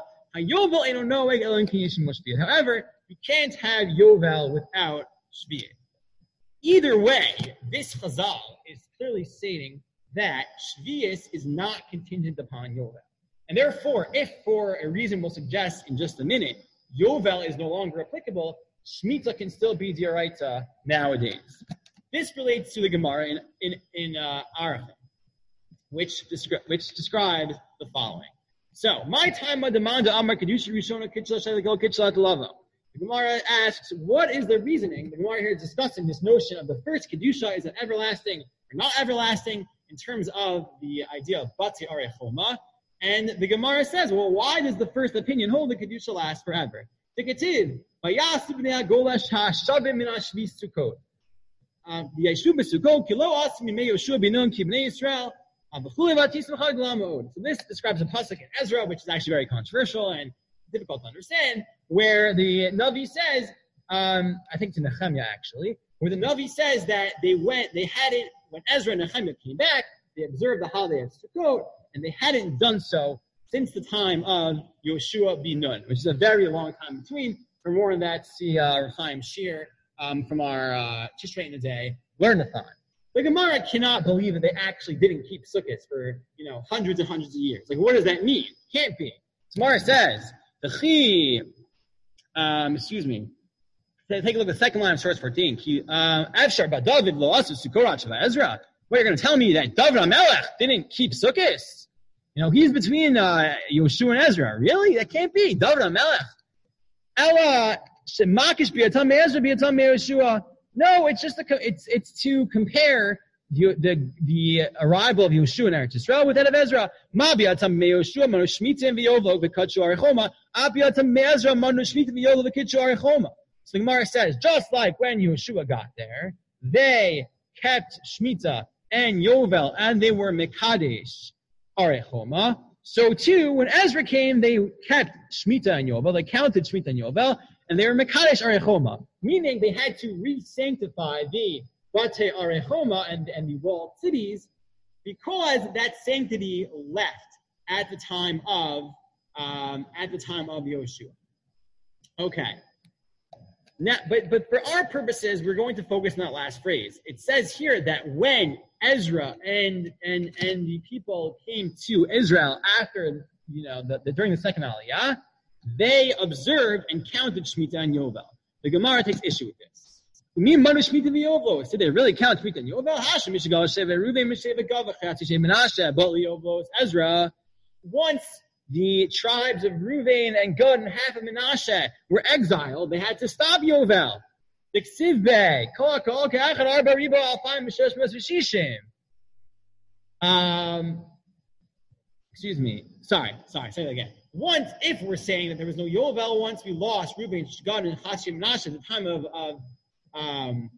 However, you can't have Yovel without Shvi. Either way, this chazal is clearly stating that Shvius is not contingent upon Yovel. And therefore, if for a reason we'll suggest in just a minute, Yovel is no longer applicable, Shemitah can still be d'oraita nowadays. This relates to the Gemara in in, in uh, Arafim, which, descri- which describes the following. So, my time demanda amar kedusha rishona kitchla shayla kitchla lava. The Gemara asks, what is the reasoning? The Gemara here is discussing this notion of the first Kedusha is an everlasting or not everlasting in terms of the idea of Bati Arei Choma. And the Gemara says, well, why does the first opinion hold the Kedusha last forever? The Ketiv, Vayasu b'nei hagolash ha'ashavim min ha'shvi Sukkot. V'yashu b'Sukkot kilo asim mimei Yoshua b'nun ki b'nei Yisrael. So this describes a pasuk in Ezra, which is actually very controversial and difficult to understand, where the Navi says, um, I think to Nehemiah actually, where the Navi says that they went, they hadn't, when Ezra and Nehemiah came back, they observed the holiday of Sukkot, and they hadn't done so since the time of Yoshua bin Nun, which is a very long time between. For more on that, see uh, Rechaim Shir um, from our uh, Tishrei in a Day, Learn-a-thon. The Gemara cannot believe that they actually didn't keep sukkahs for, you know, hundreds and hundreds of years. Like, what does that mean? Can't be. Gemara says, the chi, um, excuse me, take a look at the second line of source fourteen. Avshar ba David lo asu sukorat shel Ezra. What, you're going to tell me that David HaMelech didn't keep sukkahs? You know, he's between uh, Yoshua and Ezra. Really? That can't be. David HaMelech. Ella shemakish biyatam Ezra biyatam Yoshua. No, it's just a, it's it's to compare the, the the arrival of Yoshua in Eretz Yisrael with that of Ezra. Ma biatam meYoshua manu shmitim v'yovlo v'katshu arechoma. A biatam me'Ezra manu shmitim v'yovlo v'katshu arechoma. So the Gemara says, just like when Yoshua got there, they kept Shemitah and Yovel, and they were Mekadesh arechoma. So too, when Ezra came, they kept Shemitah and Yovel. They counted Shemitah and Yovel. And they were Mekadesh Arechoma, meaning they had to re-sanctify the Bate Arechoma and, and the walled cities because that sanctity left at the time of um, at the time of Yoshua. Okay. Now, but but for our purposes, we're going to focus on that last phrase. It says here that when Ezra and and and the people came to Israel after you know the, the during the second Aliyah, they observed and counted Shemitah and Yovel. The Gemara takes issue with this. So they really count Shemitah and Yovel? Ezra. Once the tribes of Reuven and Gad and half of Menashe were exiled, they had to stop Yovel. Um, excuse me. Sorry, sorry, say that again. Once, if we're saying that there was no Yovel, once we lost Reuben, Gad, and Hashim Menashe at the time of, of um,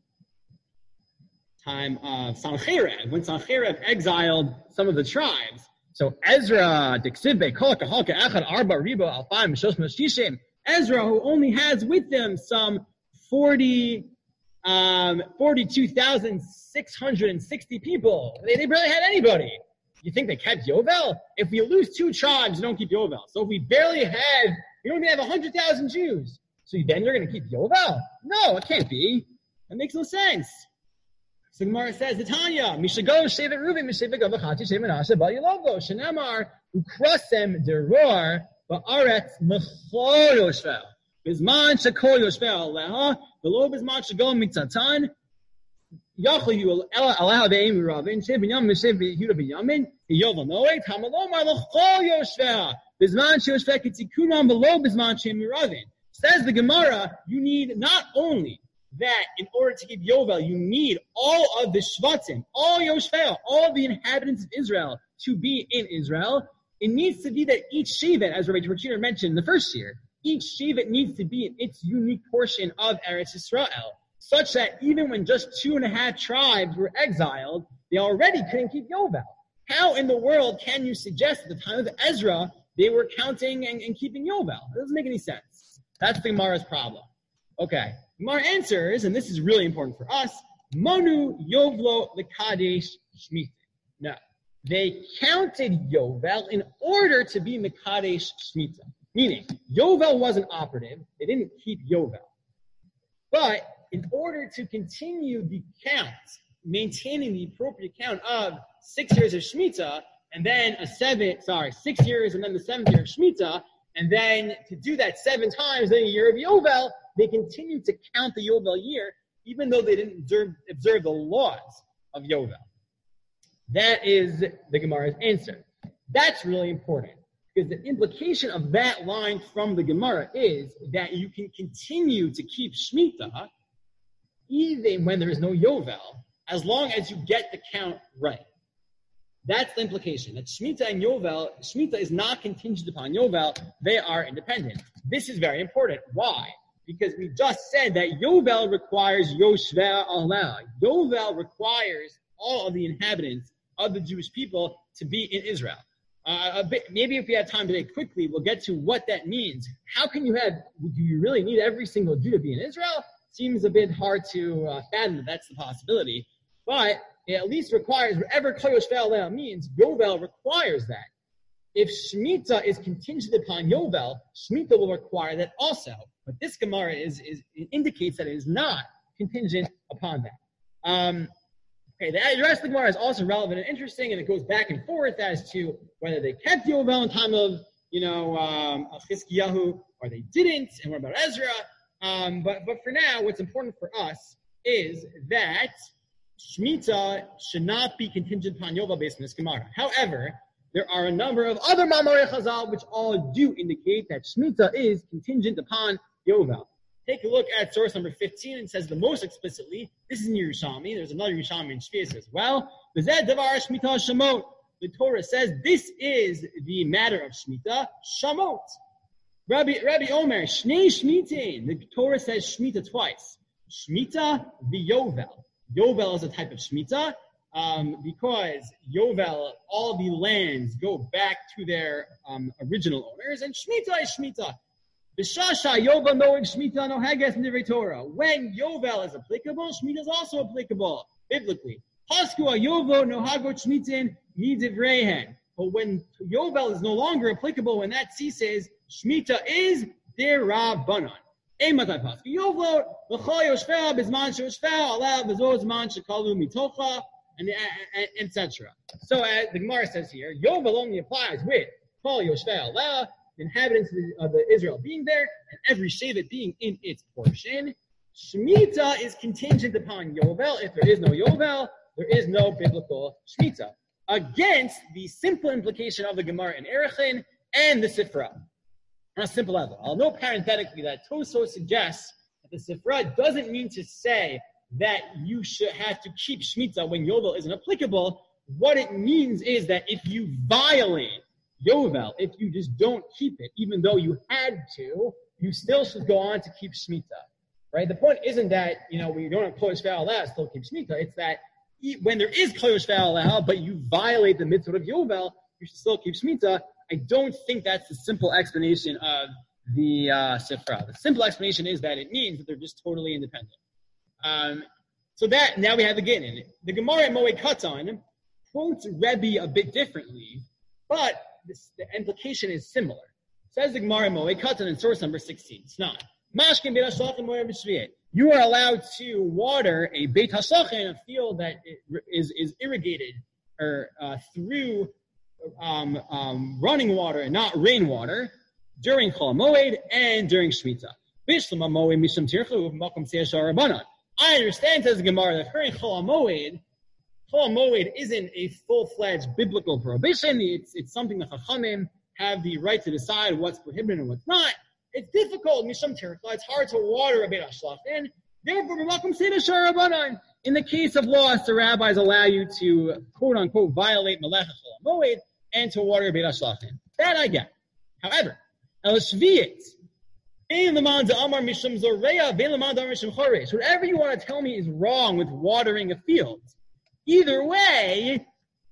time of Sancherib, when Sancherib exiled some of the tribes. So Ezra, Diksivbe, Kolaka, Halka, Echad, Arba, Ribo, Alfayim, Shosh, Meshishim. Ezra, who only has with them some forty, um, forty-two thousand six hundred sixty people. They, they barely had anybody. You think they kept Yovel? If we lose two tribes, you don't keep Yovel. So if we barely have, you don't even have one hundred thousand Jews. So then you're going to keep Yovel? No, it can't be. That makes no sense. So Gemara says, the Tanya, Mishago, Shevet Reuven, Mishavet Gavachati, Shevet Menashe, Bal Yelovlo, Shenamar, Ukrasem, Deror, Ba'aretz, Mechol Yoshvel. Bizman Shekol Yoshvel, Leha, Velo Bizman Shagol Mitzatan, Yachlu Allah Be'im Ravin, Shev Binyamin, Shev Yehuda Binyamin, Yovel Noe, Tamalomar, Lechol Yoshvel, Bizman Shoshvel, Kitzikunam, Below Bizman Shem Ravin. Says the Gemara, you need not only that in order to keep Yovel, you need all of the Shvatim, all Yoshvel, all of the inhabitants of Israel to be in Israel. It needs to be that each Shevet, as Rabbi Torchiner mentioned in the first year, each Shevet needs to be in its unique portion of Eretz Yisrael, such that even when just two and a half tribes were exiled, they already couldn't keep Yovel. How in the world can you suggest at the time of Ezra they were counting and, and keeping Yovel? It doesn't make any sense. That's the Gemara's problem. Okay. Gemara answers, and this is really important for us, Manu Yovlo Mekadesh Shemitah. No. They counted Yovel in order to be Mekadesh Shemitah. Meaning, Yovel wasn't operative. They didn't keep Yovel. But in order to continue the count, maintaining the appropriate count of six years of Shemitah, and then a seven, sorry, six years and then the seventh year of Shemitah, and then to do that seven times in a year of Yovel, they continued to count the Yovel year, even though they didn't observe, observe the laws of Yovel. That is the Gemara's answer. That's really important, because the implication of that line from the Gemara is that you can continue to keep Shemitah even when there is no Yovel, as long as you get the count right. That's the implication, that Shemitah and Yovel, Shemitah is not contingent upon Yovel, they are independent. This is very important. Why? because we just said that Yovel requires Yoshveh Allah. Yovel requires all of the inhabitants of the Jewish people to be in Israel. Uh, a bit, maybe if we have time today, quickly, we'll get to what that means. How can you have, do you really need every single Jew to be in Israel? Seems a bit hard to uh, fathom that that's the possibility. But it at least requires, whatever Kol Yoshveh Allah means, Yovel requires that. If Shemitah is contingent upon Yovel, Shemitah will require that also. But this Gemara is, is it indicates that it is not contingent upon that. Um, okay, the rest of the Gemara is also relevant and interesting, and it goes back and forth as to whether they kept Yovel in time of, you know, um, Chizkiyahu, or they didn't, and what about Ezra? Um, but, but for now, what's important for us is that Shemitah should not be contingent upon Yovel based on this Gemara. However, there are a number of other Mamarei Chazal which all do indicate that Shemitah is contingent upon Yovel. Take a look at source number fifteen. It says the most explicitly, this is in Yerushalmi. There's another Yerushalmi in Shvius as well. V'zeh davar Shemitah Shamot. The Torah says this is the matter of Shemitah, Shamot. Rabbi, Rabbi Omer, Shnei Shmitin. The Torah says Shemitah twice. Shemitah v'Yovel. Yovel is a type of Shemitah. Um, because Yovel, all the lands go back to their um, original owners, and Shemitah is Shemitah. B'shasha Yovel noeg Shemitah no hages in the Torah. When Yovel is applicable, Shemitah is also applicable biblically. Pasku Yovel no hagot Shmitin midivrehen. But when Yovel is no longer applicable, when that ceases, Shemitah is derabanan. Eimatai pasku Yovel l'chol yoshveh bizman sheyoshveh alav v'zo zman shekalu mitocha. And, and et cetera. So as the Gemara says here, Yovel only applies with Kol Yoshveh Allah, the inhabitants of the, of the Israel being there, and every Shevet being in its portion. Shemitah is contingent upon Yovel. If there is no Yovel, there is no biblical Shemitah. Against the simple implication of the Gemara in Erechin and the Sifra. On a simple level. I'll note parenthetically that Tosfos suggests that the Sifra doesn't mean to say that you should have to keep Shemitah when Yovel isn't applicable. What it means is that if you violate Yovel, if you just don't keep it, even though you had to, you still should go on to keep Shemitah. Right? The point isn't that, you know, when you don't have Kol Yoshveh Allah, still keep Shemitah. It's that when there is Kol Yoshveh Allah, but you violate the mitzvah of Yovel, you should still keep Shemitah. I don't think that's the simple explanation of the uh, Sifra. The simple explanation is that it means that they're just totally independent. Um, so that, now we have the Gittin. The Gemara at Moed Katan quotes Rebbe a bit differently, but this, the implication is similar. Says the Gemara at Moed Katan in source number sixteen. It's not. You are allowed to water a Beit HaShachin, a field that is, is irrigated or uh, through um, um, running water and not rainwater during Chol HaMoed and during Shemitah. I understand, says the Gemara, that during Chol HaMoed, Chol HaMoed isn't a full-fledged biblical prohibition. It's, it's something that Chachamim have the right to decide what's prohibited and what's not. It's difficult, Misham Tircha. It's hard to water a Beit HaShlachin. Therefore, in the case of loss, the rabbis allow you to, quote-unquote, violate Melech Chol HaMoed and to water a Beit HaShlachin. That I get. However, El Shviyit, whatever you want to tell me is wrong with watering a field. Either way,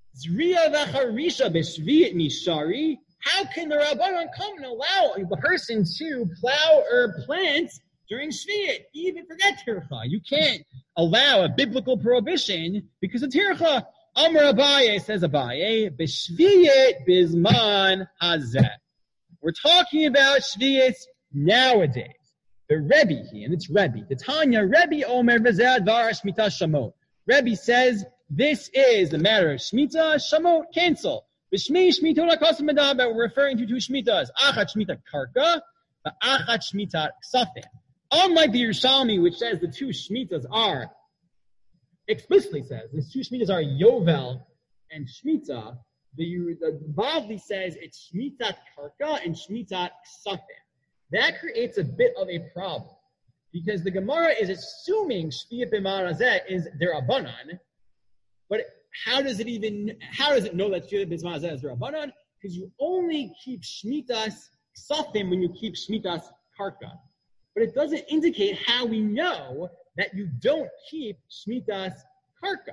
how can the Rabbanon come and allow a person to plow or plant during Shviyat? Even forget Tircha. You can't allow a biblical prohibition because of Tircha. Amar Abaye, says Abaye, B'Shviyat Bizman Hazeh. We're talking about Shviyat nowadays. The Rebbe here, and it's Rebbe. The Tanya, Rebbe Omer V'zeh Dvar Shemitah Shamot. Rebbe says, this is the matter of Shemitah, Shamot, cancel. B'Shmi Shemitah L'Kosem Medaber, we're referring to two Shemitahs. Achat Shemitah Karka, Achat Shemitah Ksafim. Unlike the Yerushalmi, which says the two Shemitahs are, explicitly says, the two Shemitahs are Yovel and Shemitah, the, the Bavli says it's Shemitah Karka and Shemitah Ksafim. That creates a bit of a problem, because the Gemara is assuming Shviyat B'Ma'ar Hazeh is derabanan, but how does it even, how does it know that Shviyat B'Ma'ar Hazeh is derabanan? Because you only keep Shmitas Ksafim when you keep Shmitas Karka. but it doesn't indicate how we know that you don't keep Shmitas Karka.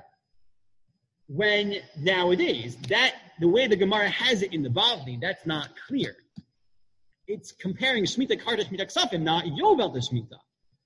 When nowadays, that the way the Gemara has it in the Bavli, that's not clear. It's comparing Shemitah Karka to Shemitah Ksafim, not Yovel to Shemitah.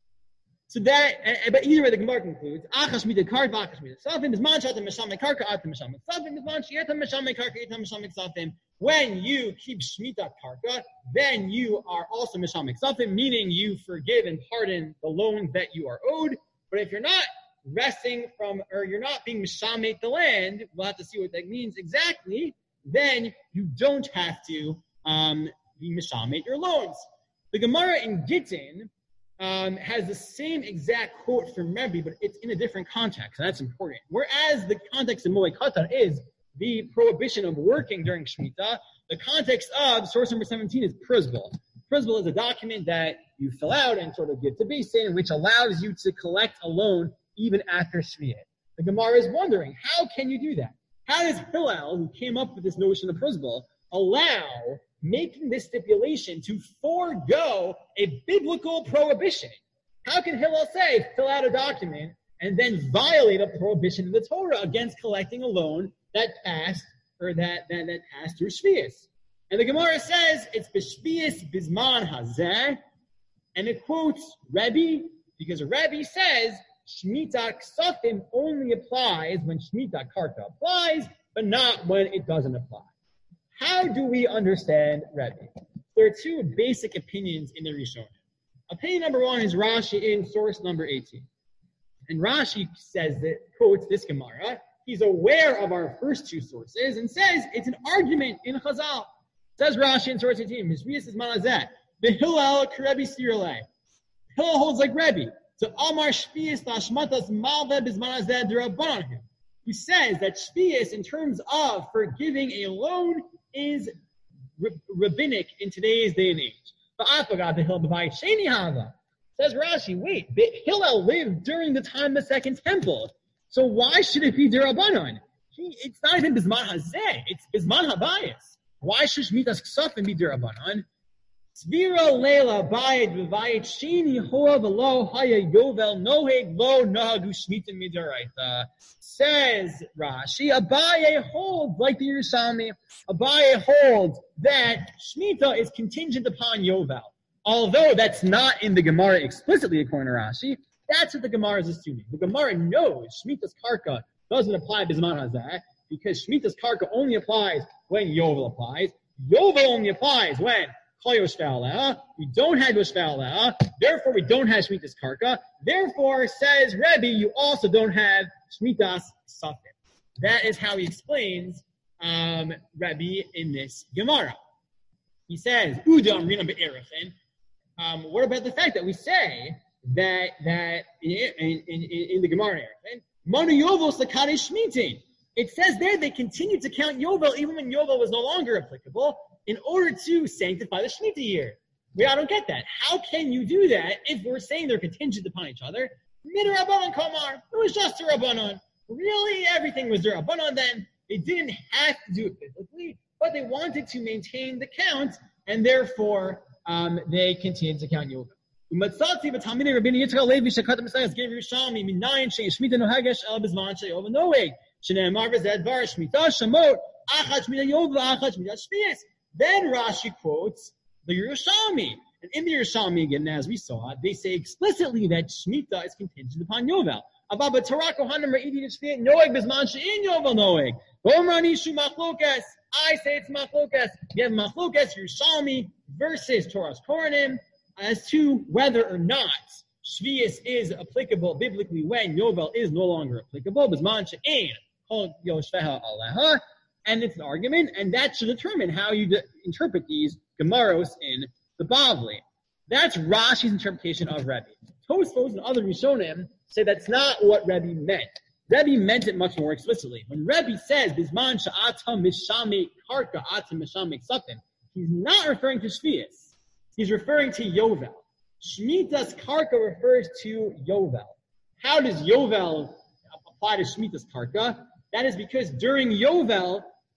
So that, uh, but either way, the Gemara concludes, Achas Shemitah Karka, Achas Shemitah Ksafim, Bizman Shatam Meshamek Karka, Atam Meshamek Ksafim, Bizman Sheyetam Meshamek Karka, Yetam Meshamek Ksafim. When you keep Shemitah Karka, then you are also Meshamek Ksafim, meaning you forgive and pardon the loans that you are owed. But if you're not resting from, or you're not being Meshamek the land, we'll have to see what that means exactly, then you don't have to um, be Meshamek your loans. The Gemara in Gittin um, has the same exact quote from Rebbe, but it's in a different context, and that's important. Whereas the context of Moed Katan is the prohibition of working during Shemitah, the context of source number seventeen is Pruzbul. Pruzbul is a document that you fill out and sort of give to Beis Din, which allows you to collect a loan even after Shmiyah. The Gemara is wondering, how can you do that? How does Hillel, who came up with this notion of Pruzbul, allow making this stipulation to forego a biblical prohibition? How can Hillel say, fill out a document and then violate a prohibition in the Torah against collecting a loan that passed, or that, that, that passed through Shvius? And the Gemara says, it's B'Shvius Bizman Hazeh, and it quotes Rebbe, because Rebbe says, Shemitah Ksafim only applies when Shemitah Karka applies, but not when it doesn't apply. How do we understand Rebbe? There are two basic opinions in the Rishonim. Opinion number one is Rashi in source number eighteen. And Rashi says that, quotes this Gemara, he's aware of our first two sources and says it's an argument in Chazal. Says Rashi in source eighteen, Mishrias is Manazet, the Hillel Rebbe Sirle. Hillel holds like Rebbe. So Amar Shvius Lashmatas Malveh Bizmanazet D'Rabbanan. He says that Shvius, in terms of forgiving a loan, is rabbinic in today's day and age. But I forgot the Hillel B'Vayit Sheni Hava. Says Rashi, wait, Hillel lived during the time of the Second Temple. So why should it be D'Rabbanan? It's not even Bizman Hazeh, it's Bizman Habayis. Why should Shmitas Ksafim be D'Rabbanan? Svira Leila Bayit V'Vayit Sheni Hoa V'Lo Haya Yovel Noheg Lo Nahagu Shmitim Midaraita. Says Rashi, Abaye holds, like the Yerushalmi, Abaye holds that Shemitah is contingent upon Yovel. Although that's not in the Gemara explicitly according to Rashi, that's what the Gemara is assuming. The Gemara knows Shemitah's Karka doesn't apply Bizman Hazeh, because Shemitah's Karka only applies when Yovel applies. Yovel only applies when we don't have Yoshval, therefore we don't have Shemitah's Karka. Therefore, says Rebbe, you also don't have Shemitah's Ksafim. That is how he explains um, Rebbe in this Gemara. He says, Uda Amrina Be'erefin. Um, what about the fact that we say that that in, in, in, in the Gemara, Manu Yovel Sakade Shmitin. It says there they continued to count Yovel even when Yovel was no longer applicable, in order to sanctify the Shemitah year. We I don't get that. How can you do that if we're saying they're contingent upon each other? Midrabanan Kamar. It was just a Rabbanon. Really, everything was a Rabbanon then. They didn't have to do it physically, but they wanted to maintain the count, and therefore um, they continued to count Yovel. Umatzati b'Talmidei Rabbeinu Yitzchak Levi shekat Messiah gave Yerushalmi minayin she'Shmita nohagesh el b'zman she'yovel noeg shene'emar v'zed bar Shmita shamot achat Shmita Yovel achat Shmita Shvius. Then Rashi quotes the Yerushalmi. And in the Yerushalmi, again, as we saw, they say explicitly that Shemitah is contingent upon Yovel. Abba Tarako Hanam Ra'idi Shvius Noeg Bizman she'in Yovel Noeg. Gomrani Shu Machlokas. I say it's Machlokas. You have Machlokas Yerushalmi versus Torah's Koranim as to whether or not Shvius is applicable biblically when Yovel is no longer applicable. Bizman she'in called Yoshveha Aleha. And it's an argument, and that should determine how you de- interpret these Gemaros in the Bavli. That's Rashi's interpretation of Rebbe. Tosfos and other Rishonim say that's not what Rebbe meant. Rebbe meant it much more explicitly. When Rebbe says, Bizman sha'atam mishame karka atam mishame ksafim, he's not referring to Shvius. He's referring to Yovel. Shemitah's karka refers to Yovel. How does Yovel apply to Shemitah's karka? That is because during Yovel,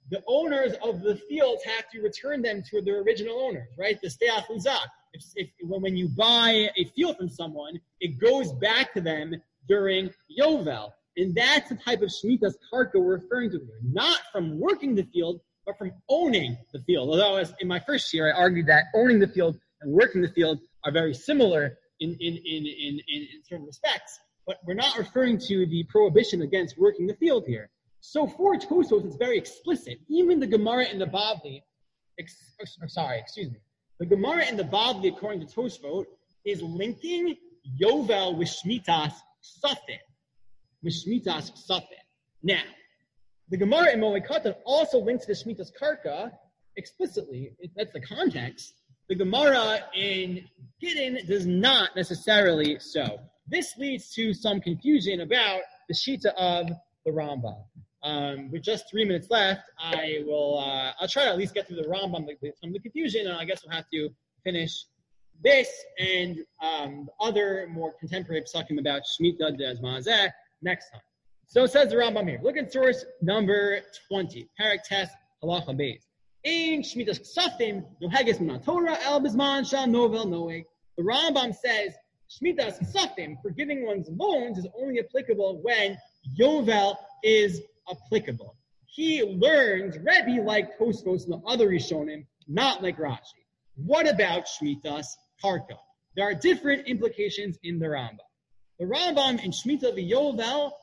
the owners of the fields have to return them to their original owners, right? The steyach uzak. If, if when, when you buy a field from someone, it goes back to them during Yovel. And that's the type of Shemitah's karka we're referring to here. Not from working the field, but from owning the field. Although as in my first year, I argued that owning the field and working the field are very similar in, in, in, in, in, in certain respects. But we're not referring to the prohibition against working the field here. So for Tosfos, it's very explicit. Even the Gemara in the Bavli, ex, oh, sorry, excuse me. The Gemara in the Bavli, according to Tosfos, is linking Yovel with Shmitas Ksafim. With Shmitas Ksafim. Now, the Gemara in Moed Katan also links to Shmitas Karka explicitly. That's the context. The Gemara in Gittin does not necessarily so. This leads to some confusion about the Shita of the Rambam. Um, with just three minutes left, I will, uh, I'll try to at least get through the Rambam, some of the confusion, and I guess we'll have to finish this and um, other more contemporary psukim about Shemitah de Mazeh next time. So it says the Rambam here. Look at source number twenty, Parak Tes Halacha Beis. In Shemitah's Ksafim, Noheges Min Torah El Bizman Shal Novel Noeg. The Rambam says Shemitah's Ksafim, forgiving one's loans, is only applicable when Yovel is applicable. He learns Rebbe like Tosfos and the other Rishonim, not like Rashi. What about Shemitah's Karka? There are different implications in the Rambam. The Rambam in Shemitah v'Yovel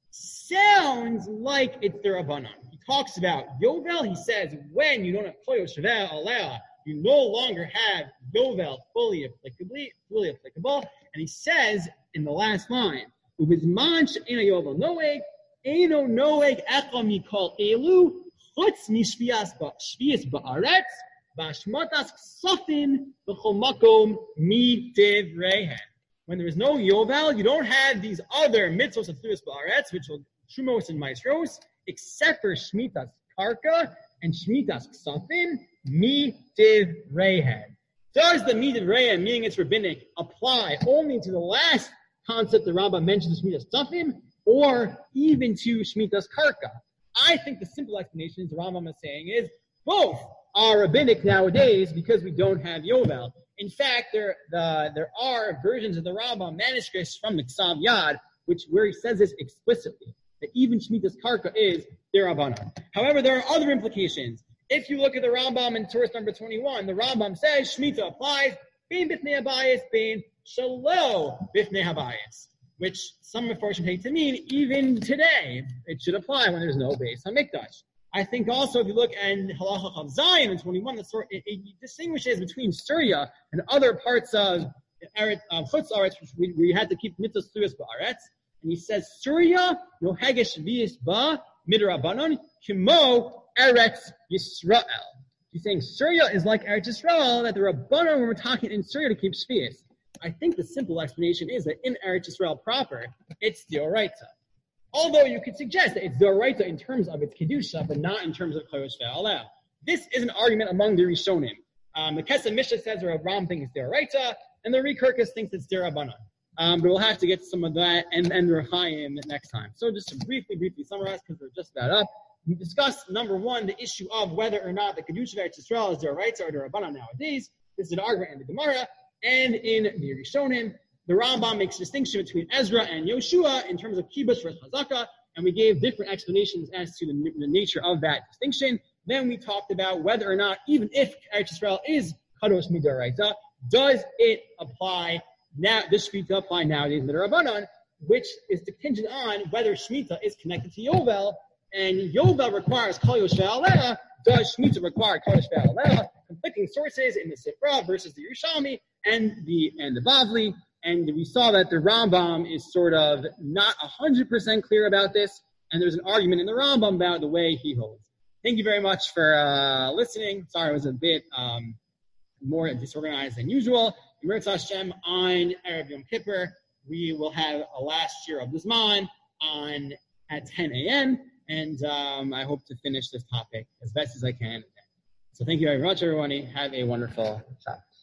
sounds like it's the Rabbanan. He talks about Yovel. He says when you don't have Koyo Shaveh Alea, you no longer have Yovel fully applicably, fully applicable. And he says in the last line, Ubizman she'ena Yovel Noeg, Eino Noeg Echa Mikol Elu, Chutz Mishvias Shvias Ba'aretz, Bashmatas Ksafin B'chol Makom Midivrehen. When there is no Yovel, you don't have these other mitzvos of Shvias Ba'aretz, which are Shumos and Maestros, except for Shmitas Karka and Shmitas Ksafin Midivrehen. Does the Midivrehen, meaning it's rabbinic, apply only to the last concept the Rambam mentions, Shmitas Ksafim, or even to Shmitas Karka? I think the simple explanation, the Rambam is saying, is both are rabbinic nowadays because we don't have Yovel. In fact, there the, there are versions of the Rambam manuscripts from the Ksav Yad, which where he says this explicitly, that even Shmitas Karka is Derabanan. However, there are other implications. If you look at the Rambam in source number twenty-one, the Rambam says Shemitah applies Bein Bifnei Habayis, Bein Shelo Bifnei Habayis, which some Mefarshim take to mean even today it should apply when there's no Beis HaMikdash. I think also if you look at Halacha Chav Zayin in twenty-one, the sort it, it distinguishes between Syria and other parts of Eretz, um, Chutz Aretz, which we, we had to keep mitzvahs Shvius Ba'aretz, and he says Syria Nohegesh Shvius Ba Midrabanan Kimo Eretz Yisrael. He's saying Syria is like Eretz Yisrael, that the Rabbanon, when we're talking in Syria to keep Shvius. I think the simple explanation is that in Eretz Yisrael proper, it's Deoraita. Although you could suggest that it's Deoraita in terms of its Kedusha, but not in terms of Kodesh Ve'aleh. This is an argument among the Rishonim. Um, the Kesef Mishnah says the Ram thinks it's Deoraita, and the Rikurkas thinks it's Derabanan. Um, but we'll have to get to some of that and, and the Rechaim next time. So just to briefly, briefly summarize, because we're just about up, we discussed, number one, the issue of whether or not the Kedusha of Eretz Yisrael is Deoraita or Derabanan nowadays. This is an argument in the Gemara. And in the Rishonim, the Rambam makes a distinction between Ezra and Yoshua in terms of kibbutz versus chazaka, and we gave different explanations as to the, the nature of that distinction. Then we talked about whether or not, even if Eretz Yisrael is kadosh midaraita, does it apply now? Does Shemitah apply nowadays midrabanan, which is contingent on whether Shemitah is connected to Yovel, and Yovel requires kol yosh ve'aleh. Does Shemitah require kodesh ve'aleh? Conflicting sources in the Sifra versus the Yerushalmi and the and the Bavli. And we saw that the Rambam is sort of not one hundred percent clear about this, and there's an argument in the Rambam about the way he holds. Thank you very much for uh, listening. Sorry, it was a bit um, more disorganized than usual. Mirz Hashem, on Erev Yom Kippur, we will have a last year of Bizman on at ten a.m., and um, I hope to finish this topic as best as I can. So thank you very much, everyone. Have a wonderful Shabbat.